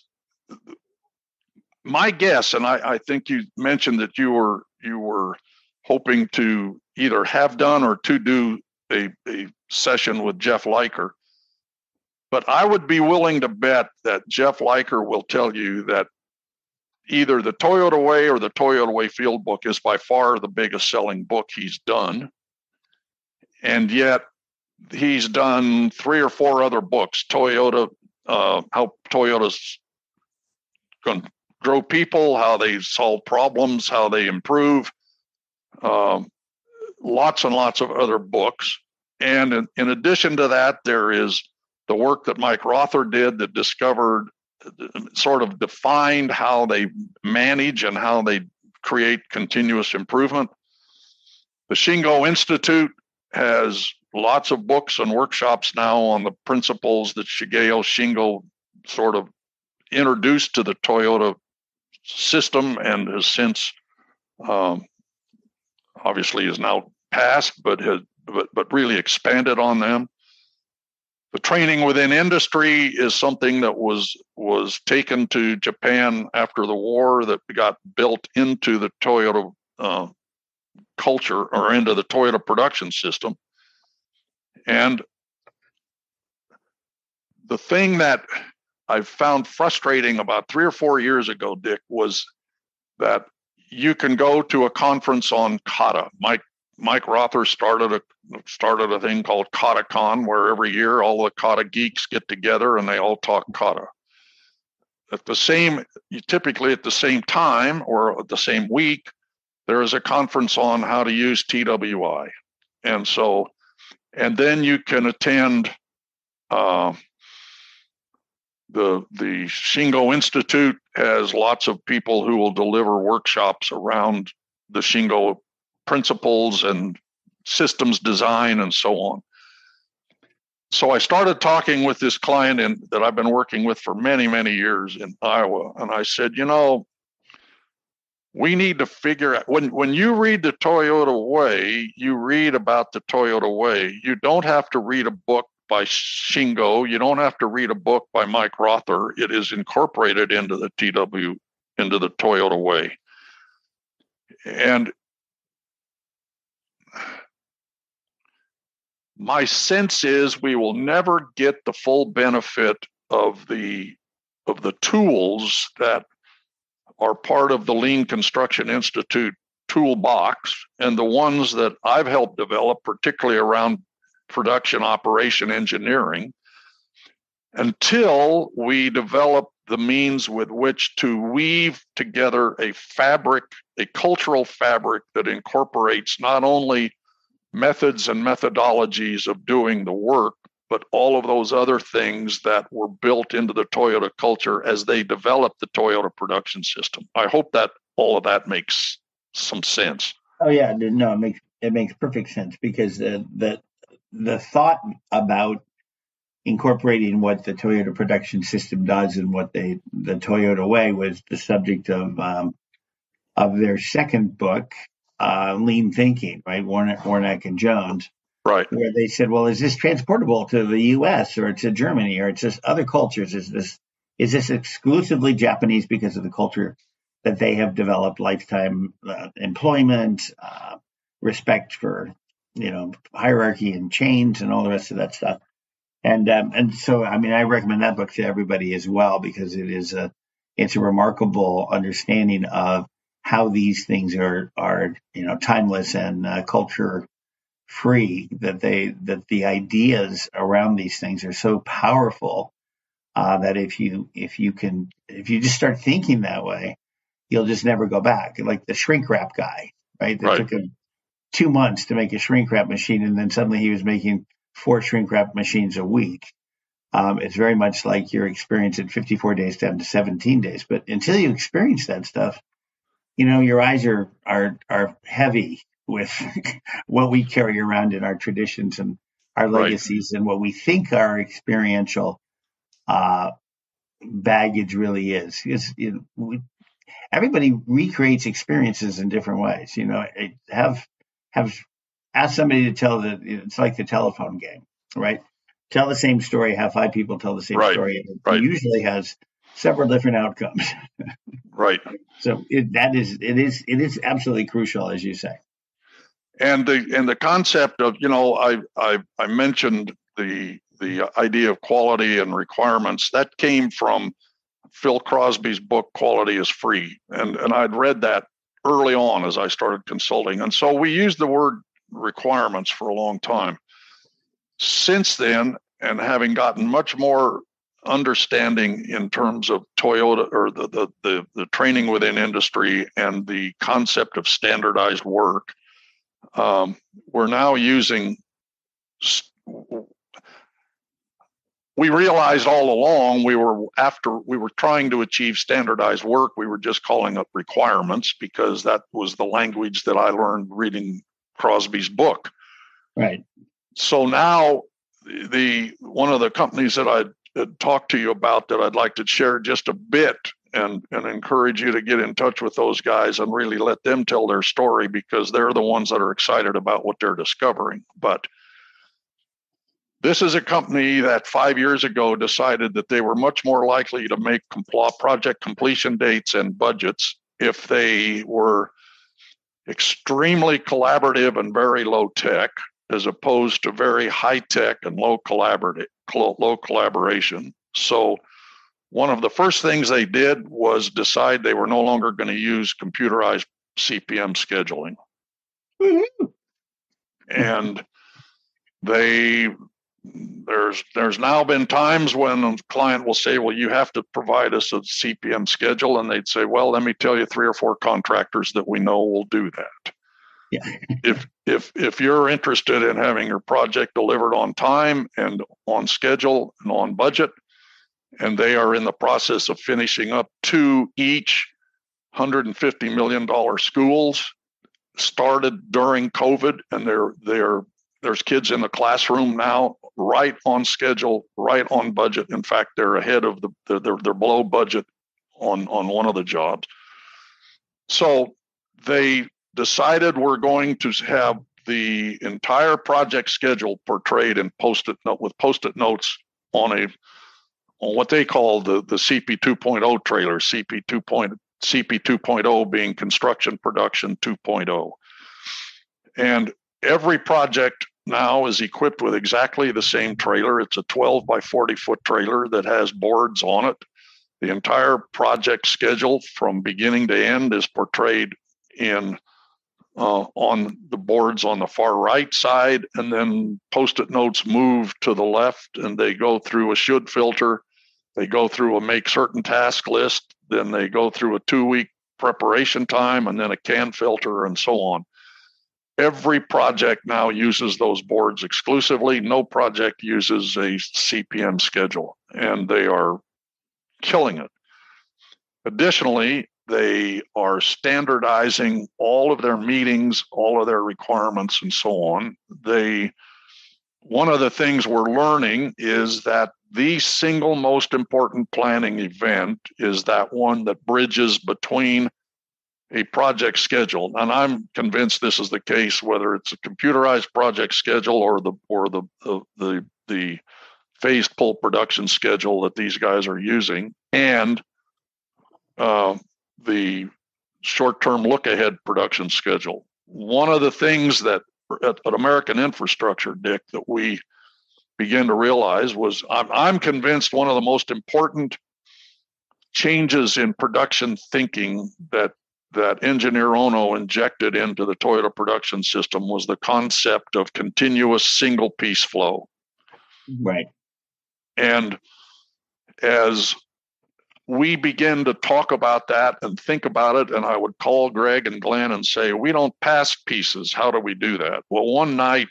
my guess, and I, I think you mentioned that you were you were hoping to either have done or to do a, a session with Jeff Leiker. But I would be willing to bet that Jeff Leiker will tell you that either the Toyota Way or the Toyota Way Field Book is by far the biggest selling book he's done. And yet he's done three or four other books: Toyota, uh, how Toyota's going to grow people, how they solve problems, how they improve, um, lots and lots of other books. And in, in addition to that, there is the work that Mike Rother did that discovered, sort of defined how they manage and how they create continuous improvement. The Shingo Institute has lots of books and workshops now on the principles that Shigeo Shingo sort of introduced to the Toyota system, and has since um, obviously is now passed, but has but, but really expanded on them. the training within industry is something that was was taken to Japan after the war, that got built into the Toyota uh, culture, or into the Toyota production system. And the thing that I found frustrating about three or four years ago, Dick, was that you can go to a conference on kata. Mike Mike Rother started a started a thing called KataCon, where every year all the kata geeks get together and they all talk kata. At the same, typically at the same time or the same week, there is a conference on how to use T W I, and so, and then you can attend uh, the the Shingo Institute has lots of people who will deliver workshops around the Shingo principles and systems design and so on. So I started talking with this client in, that I've been working with for many, many years in Iowa. And I said, you know, we need to figure out, when, when you read the Toyota Way, you read about the Toyota Way. You don't have to read a book by Shingo. You don't have to read a book by Mike Rother. It is incorporated into the T W, into the Toyota Way. And my sense is we will never get the full benefit of the of the tools that are part of the Lean Construction Institute toolbox, and the ones that I've helped develop, particularly around production operation engineering, until we develop the means with which to weave together a fabric, a cultural fabric that incorporates not only methods and methodologies of doing the work, but all of those other things that were built into the Toyota culture as they developed the Toyota production system. I hope that all of that makes some sense. Oh yeah, no, it makes it makes perfect sense, because the the the thought about incorporating what the Toyota production system does and what they the Toyota Way was the subject of um, of their second book, uh, Lean Thinking, right? Warnock, Warnock and Jones. Right. Where they said, well, is this transportable to the U S or to Germany or to other cultures? Is this is this exclusively Japanese because of the culture that they have developed, lifetime uh, employment, uh, respect for, you know, hierarchy and chains and all the rest of that stuff? And um, and so, I mean, I recommend that book to everybody as well, because it is a it's a remarkable understanding of how these things are are you know timeless and uh, culture free, that they that the ideas around these things are so powerful uh, that if you if you can if you just start thinking that way, you'll just never go back. Like the shrink wrap guy, right? That right. took him two months to make a shrink wrap machine, and then suddenly he was making four shrink wrap machines a week. Um, it's very much like your experience in fifty-four days down to seventeen days. But until you experience that stuff, you know, your eyes are are are heavy with what we carry around in our traditions and our legacies, right, and what we think our experiential uh, baggage really is. Is you know, we, everybody recreates experiences in different ways. You know, it, have have ask somebody to tell the. It's like the telephone game, right? Tell the same story. Have five people tell the same right, story. And it right. usually has several different outcomes. Right. So it, that is it is it is absolutely crucial, as you say. And the and the concept of, you know, I I, I mentioned the the idea of quality and requirements that came from Phil Crosby's book Quality is Free, and and I'd read that early on as I started consulting, and so we used the word requirements for a long time. Since then, and having gotten much more understanding in terms of Toyota or the the the, the training within industry and the concept of standardized work. Um, we're now using, we realized all along we were after we were trying to achieve standardized work, we were just calling it requirements because that was the language that I learned reading Crosby's book. Right. So now the one of the companies that I talked to you about that I'd like to share just a bit and, and encourage you to get in touch with those guys and really let them tell their story, because they're the ones that are excited about what they're discovering. But This is a company that five years ago decided that they were much more likely to make compl- project completion dates and budgets if they were extremely collaborative and very low tech, as opposed to very high tech and low collaborative, low collaboration. So one of the first things they did was decide they were no longer going to use computerized C P M scheduling. Mm-hmm. And they there's there's now been times when a client will say, well, you have to provide us a C P M schedule, and they'd say, well, let me tell you three or four contractors that we know will do that. Yeah. if if if you're interested in having your project delivered on time and on schedule and on budget, and they are in the process of finishing up two each one hundred fifty million dollars schools, started during COVID, and they're they're there's kids in the classroom now, right on schedule, right on budget. In fact, they're ahead of the they're they're below budget on on one of the jobs. So they decided we're going to have the entire project schedule portrayed in post-it note with post-it notes on a on what they call the the C P two point oh trailer, C P two. C P two point oh being construction production two point oh. And every project now is equipped with exactly the same trailer. It's a twelve by forty foot trailer that has boards on it. The entire project schedule from beginning to end is portrayed in uh, on the boards on the far right side, and then post-it notes move to the left, and they go through a should filter. They go through a make certain task list, then they go through a two-week preparation time, and then a can filter, and so on. Every project now uses those boards exclusively. No project uses a C P M schedule, and they are killing it. Additionally, they are standardizing all of their meetings, all of their requirements, and so on. They, one of the things we're learning is that the single most important planning event is that one that bridges between a project schedule. And I'm convinced this is the case, whether it's a computerized project schedule or the or the the the, the phased pull production schedule that these guys are using, and uh, the short-term look-ahead production schedule. One of the things that at, at American Infrastructure, Dick, that we began to realize was I'm, I'm convinced one of the most important changes in production thinking that that Engineer Ono injected into the Toyota production system was the concept of continuous single piece flow. Right. And as we begin to talk about that and think about it, and I would call Greg and Glenn and say, we don't pass pieces. How do we do that? Well, one night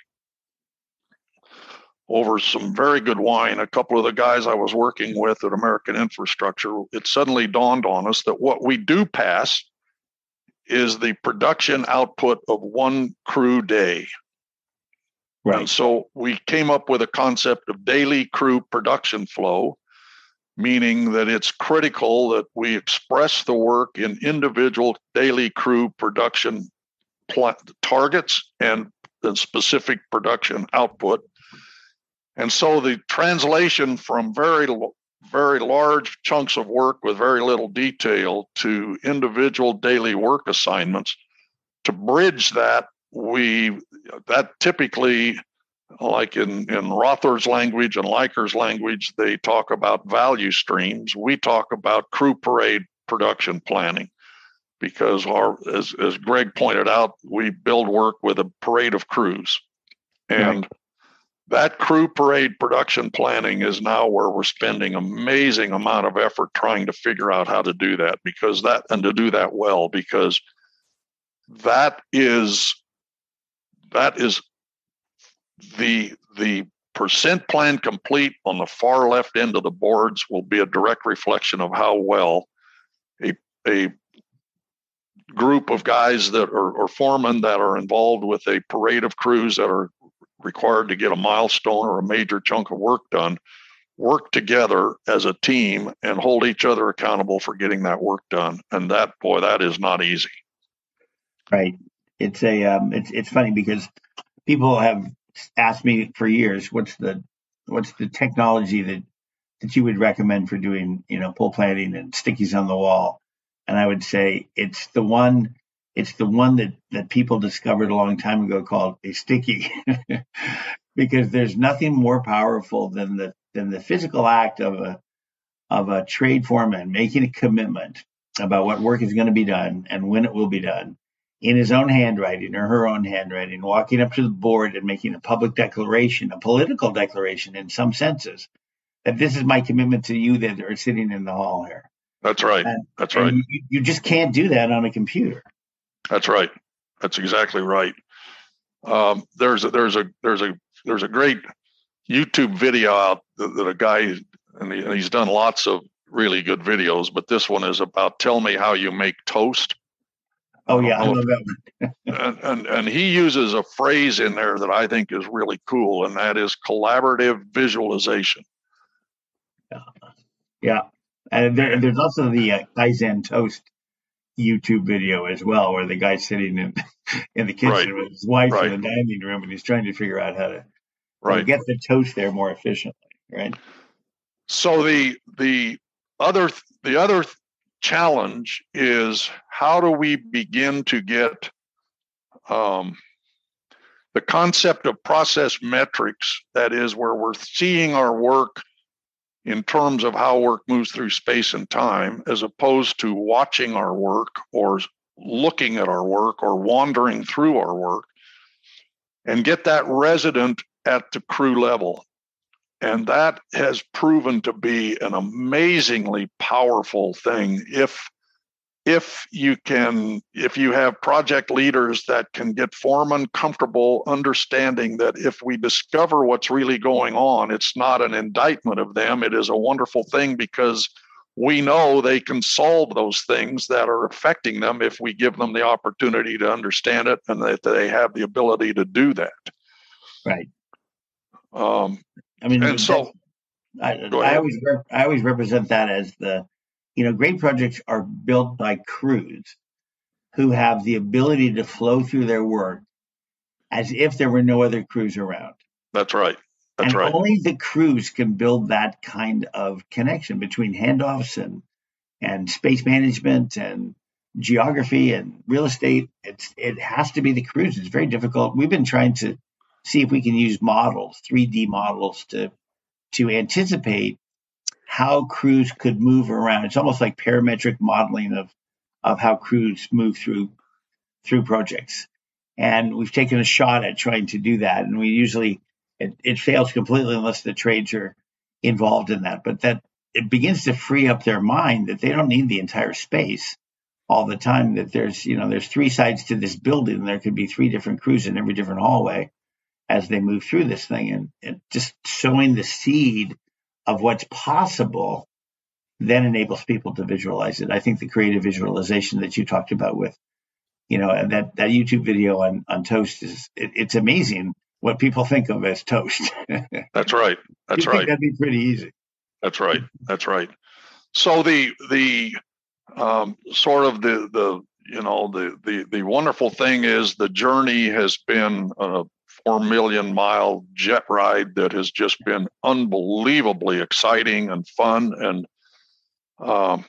over some very good wine, a couple of the guys I was working with at American Infrastructure, it suddenly dawned on us that what we do pass is the production output of one crew day. Right. And so we came up with a concept of daily crew production flow, meaning that it's critical that we express the work in individual daily crew production pl- targets and the specific production output. And so the translation from very very large chunks of work with very little detail to individual daily work assignments, to bridge that, we that typically, like in, in Rother's language and Leiker's language, they talk about value streams. We talk about crew parade production planning, because our, as, as Greg pointed out, we build work with a parade of crews. And right. That crew parade production planning is now where we're spending an amazing amount of effort trying to figure out how to do that, because that, and to do that well, because that is, that is the, the percent plan complete on the far left end of the boards will be a direct reflection of how well a, a group of guys that are, or foremen that are involved with a parade of crews that are required to get a milestone or a major chunk of work done, work together as a team and hold each other accountable for getting that work done. And that, boy, that is not easy. Right. It's a, um, it's, it's funny because people have asked me for years, what's the what's the technology that that you would recommend for doing, you know, pole planting and stickies on the wall? And I would say it's the one, it's the one that, that people discovered a long time ago called a sticky, because there's nothing more powerful than the than the physical act of a of a trade foreman making a commitment about what work is going to be done and when it will be done in his own handwriting or her own handwriting, walking up to the board and making a public declaration, a political declaration in some senses, that this is my commitment to you that are sitting in the hall here. That's right. And, That's and right. You, you just can't do that on a computer. That's right. That's exactly right. Um, there's a, there's a there's a there's a great YouTube video out that, that a guy, and, he, and he's done lots of really good videos, but this one is about tell me how you make toast. Oh yeah, I love if, that one. and, and and he uses a phrase in there that I think is really cool, and that is collaborative visualization. Yeah, yeah. And there, there's also the uh, Kaizen Toast YouTube video as well, where the guy's sitting in in the kitchen Right. with his wife Right. in the dining room, and he's trying to figure out how to, Right. how to get the toast there more efficiently. Right. So the the other the other challenge is, how do we begin to get um, the concept of process metrics, that is, where we're seeing our work in terms of how work moves through space and time, as opposed to watching our work or looking at our work or wandering through our work, and get that resident at the crew level. And that has proven to be an amazingly powerful thing if if you can, if you have project leaders that can get foremen comfortable understanding that if we discover what's really going on, it's not an indictment of them. It is a wonderful thing, because we know they can solve those things that are affecting them if we give them the opportunity to understand it, and that they have the ability to do that. Right. Um, I mean, and so I, I always rep, I always represent that as the, you know, great projects are built by crews who have the ability to flow through their work as if there were no other crews around. That's right. That's and right. Only the crews can build that kind of connection between handoffs and and space management and geography and real estate. It's it has to be the crews. It's very difficult. We've been trying to see if we can use models, three D models, to to anticipate how crews could move around. It's almost like parametric modeling of of how crews move through through projects. And we've taken a shot at trying to do that. And we usually it, it fails completely unless the trades are involved in that. But that it begins to free up their mind that they don't need the entire space all the time, that there's, you know, there's three sides to this building, and there could be three different crews in every different hallway as they move through this thing, and, and just sowing the seed of what's possible then enables people to visualize it. I think the creative visualization that you talked about with, you know, and that, that YouTube video on, on toast is, it, it's amazing what people think of as toast. That's right. That's you right. think that'd be pretty easy. That's right. That's right. So the, the, um, sort of the, the, you know, the, the, the wonderful thing is the journey has been a four million mile jet ride that has just been unbelievably exciting and fun. And um,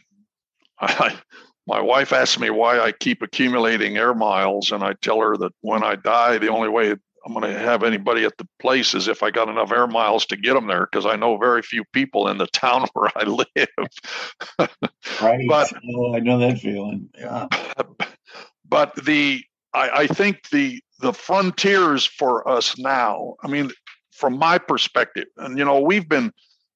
I, my wife asks me why I keep accumulating air miles, and I tell her that when I die, the only way I'm going to have anybody at the place is if I got enough air miles to get them there, because I know very few people in the town where I live. Right. But oh, I know that feeling. Yeah. But the I, I think the the frontiers for us now, I mean, from my perspective, and you know, we've been,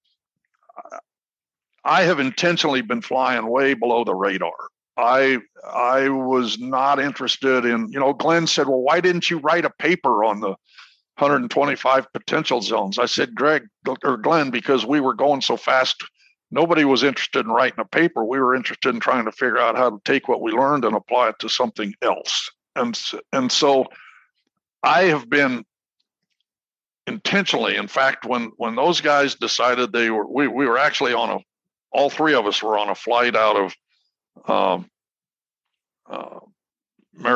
I have intentionally been flying way below the radar. I I was not interested in, you know, Glenn said, well, why didn't you write a paper on the one hundred twenty-five potential zones? I said, Greg or Glenn, because we were going so fast, nobody was interested in writing a paper. We were interested in trying to figure out how to take what we learned and apply it to something else. And, and so I have been intentionally, in fact, when, when those guys decided they were, we, we were actually on a, all three of us were on a flight out of um, uh,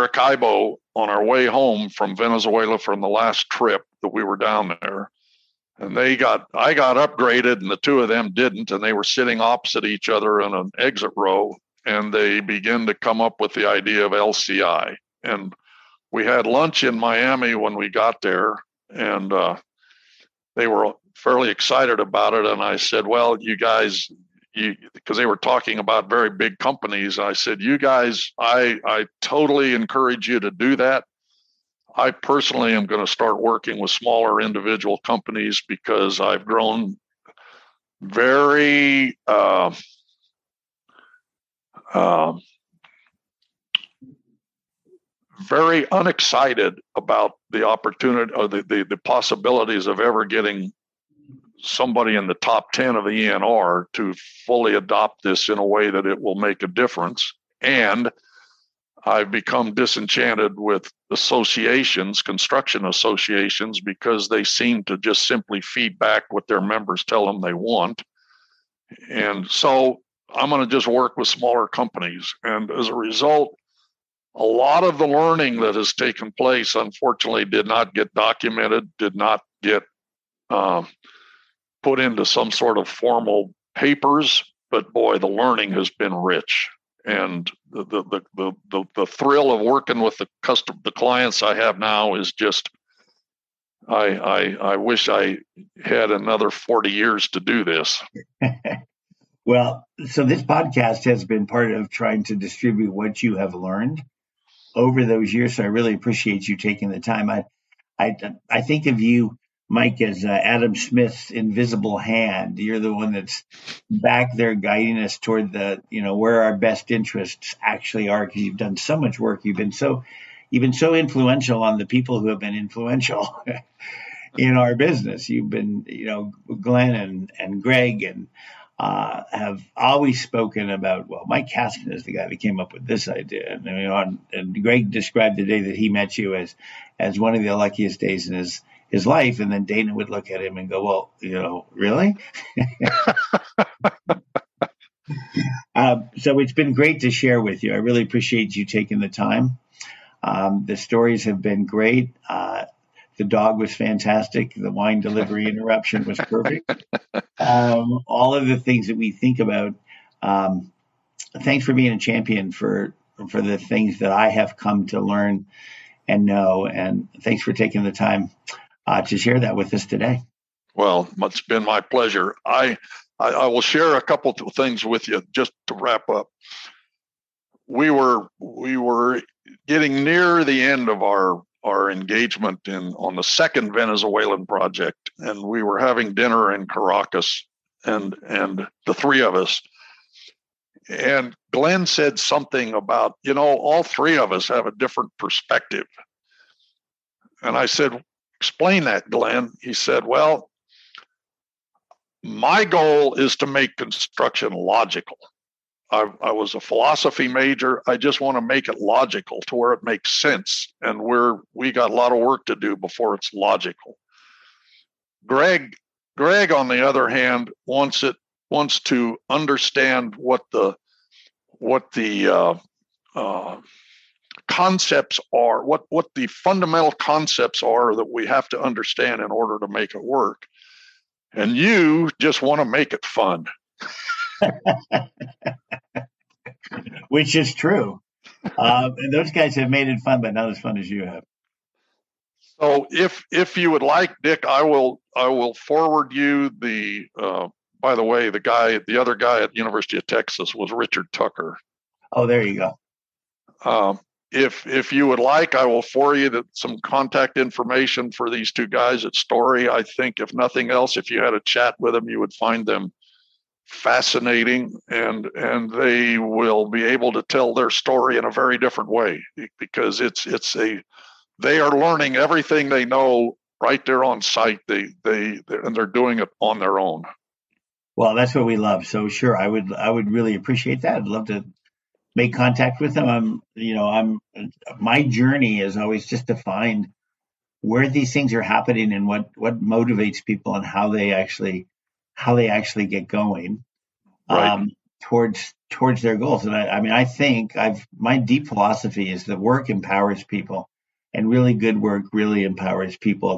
Maracaibo on our way home from Venezuela from the last trip that we were down there. And they got, I got upgraded and the two of them didn't. And they were sitting opposite each other in an exit row. And they began to come up with the idea of L C I. And we had lunch in Miami when we got there. And uh, they were fairly excited about it. And I said, well, you guys, you, because they were talking about very big companies. I said, you guys, I, I totally encourage you to do that. I personally am going to start working with smaller individual companies because I've grown very uh, uh, very unexcited about the opportunity or the, the, the possibilities of ever getting somebody in the top ten of the E N R to fully adopt this in a way that it will make a difference. And I've become disenchanted with associations, construction associations, because they seem to just simply feed back what their members tell them they want. And so I'm going to just work with smaller companies. And as a result, a lot of the learning that has taken place, unfortunately, did not get documented, did not get uh, put into some sort of formal papers. But boy, the learning has been rich. And the the the the, the thrill of working with the custom the clients I have now is just I I I wish I had another forty years to do this. Well, so this podcast has been part of trying to distribute what you have learned over those years. So I really appreciate you taking the time. I I I think of you, Mike, as uh, Adam Smith's invisible hand. You're the one that's back there guiding us toward the, you know, where our best interests actually are, because you've done so much work. You've been so, you've been so influential on the people who have been influential in our business. You've been, you know, Glenn and, and Greg and uh, have always spoken about, well, Mike Kaskin is the guy that came up with this idea. And, you know, and Greg described the day that he met you as, as one of the luckiest days in his his life. And then Dana would look at him and go, well, you know, really? um, so it's been great to share with you. I really appreciate you taking the time. Um, the stories have been great. Uh, the dog was fantastic. The wine delivery interruption was perfect. Um, all of the things that we think about. Um, thanks for being a champion for, for the things that I have come to learn and know. And thanks for taking the time Uh, to share that with us today. Well, it's been my pleasure. I, I I will share a couple of things with you just to wrap up. We were we were getting near the end of our our engagement in on the second Venezuelan project, and we were having dinner in Caracas, and and the three of us. And Glenn said something about, you know, all three of us have a different perspective. And I said, explain that, Glenn. He said, well, my goal is to make construction logical. I, I was a philosophy major. I just want to make it logical to where it makes sense. And we're, we got a lot of work to do before it's logical. Greg, Greg, on the other hand, wants it, wants to understand what the, what the, uh, uh, concepts are, what, what the fundamental concepts are that we have to understand in order to make it work. And you just want to make it fun. Which is true. Uh, and those guys have made it fun, but not as fun as you have. So if if you would like, Dick, I will I will forward you the, uh, by the way, the guy, the other guy at the University of Texas was Richard Tucker. Oh, there you go. Um, If if you would like, I will forward you the, some contact information for these two guys at Story. I think, if nothing else, if you had a chat with them, you would find them fascinating, and and they will be able to tell their story in a very different way, because it's it's a they are learning everything they know right there on site. They they and they're doing it on their own. Well, that's what we love. So sure, I would I would really appreciate that. I'd love to make contact with them. I'm, you know, I'm, my journey is always just to find where these things are happening and what, what motivates people and how they actually, how they actually get going, right. um, towards, towards their goals. And I, I mean, I think I've, my deep philosophy is that work empowers people, and really good work really empowers people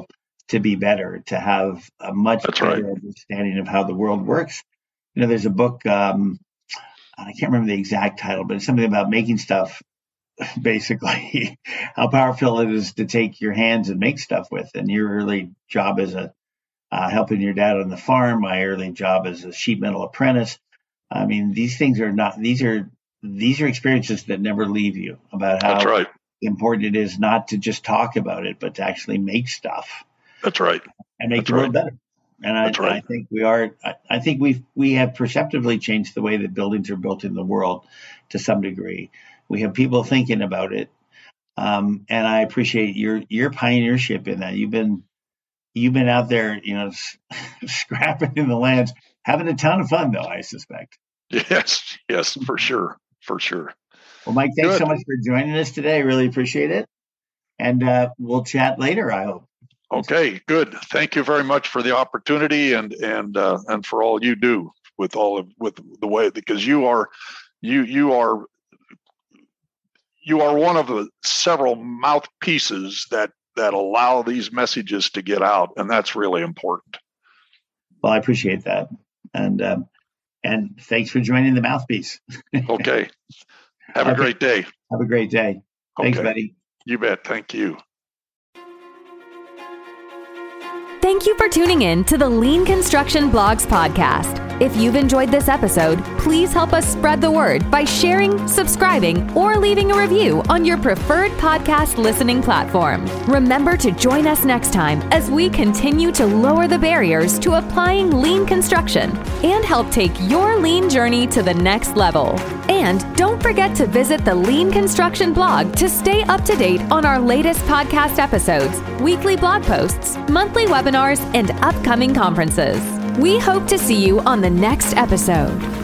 to be better, to have a much That's better right. understanding of how the world works. You know, there's a book, um, I can't remember the exact title, but it's something about making stuff, basically, how powerful it is to take your hands and make stuff with. And your early job as a uh, helping your dad on the farm, my early job as a sheet metal apprentice. I mean, these things are not, these are, these are experiences that never leave you, about how That's right. important it is not to just talk about it, but to actually make stuff. That's right. And make That's the world right. better. And I, That's right. I think we are, I, I think we've, we have perceptively changed the way that buildings are built in the world to some degree. We have people thinking about it. Um, and I appreciate your, your pioneership in that. You've been, you've been out there, you know, scrapping in the lands, having a ton of fun though, I suspect. Yes. Yes, for sure. For sure. Well, Mike, thanks Good. so much for joining us today. I really appreciate it. And uh, we'll chat later, I hope. Okay, good. Thank you very much for the opportunity and and uh, and for all you do with all of with the way, because you are you you are you are one of the several mouthpieces that that allow these messages to get out, and that's really important. Well, I appreciate that, and um, and thanks for joining the mouthpiece. Okay, have a Okay. great day. Have a great day. Thanks, Okay. buddy. You bet. Thank you. Thank you for tuning in to the Lean Construction Blogs podcast. If you've enjoyed this episode, please help us spread the word by sharing, subscribing, or leaving a review on your preferred podcast listening platform. Remember to join us next time as we continue to lower the barriers to applying lean construction and help take your lean journey to the next level. And don't forget to visit the Lean Construction blog to stay up to date on our latest podcast episodes, weekly blog posts, monthly webinars, and upcoming conferences. We hope to see you on the next episode.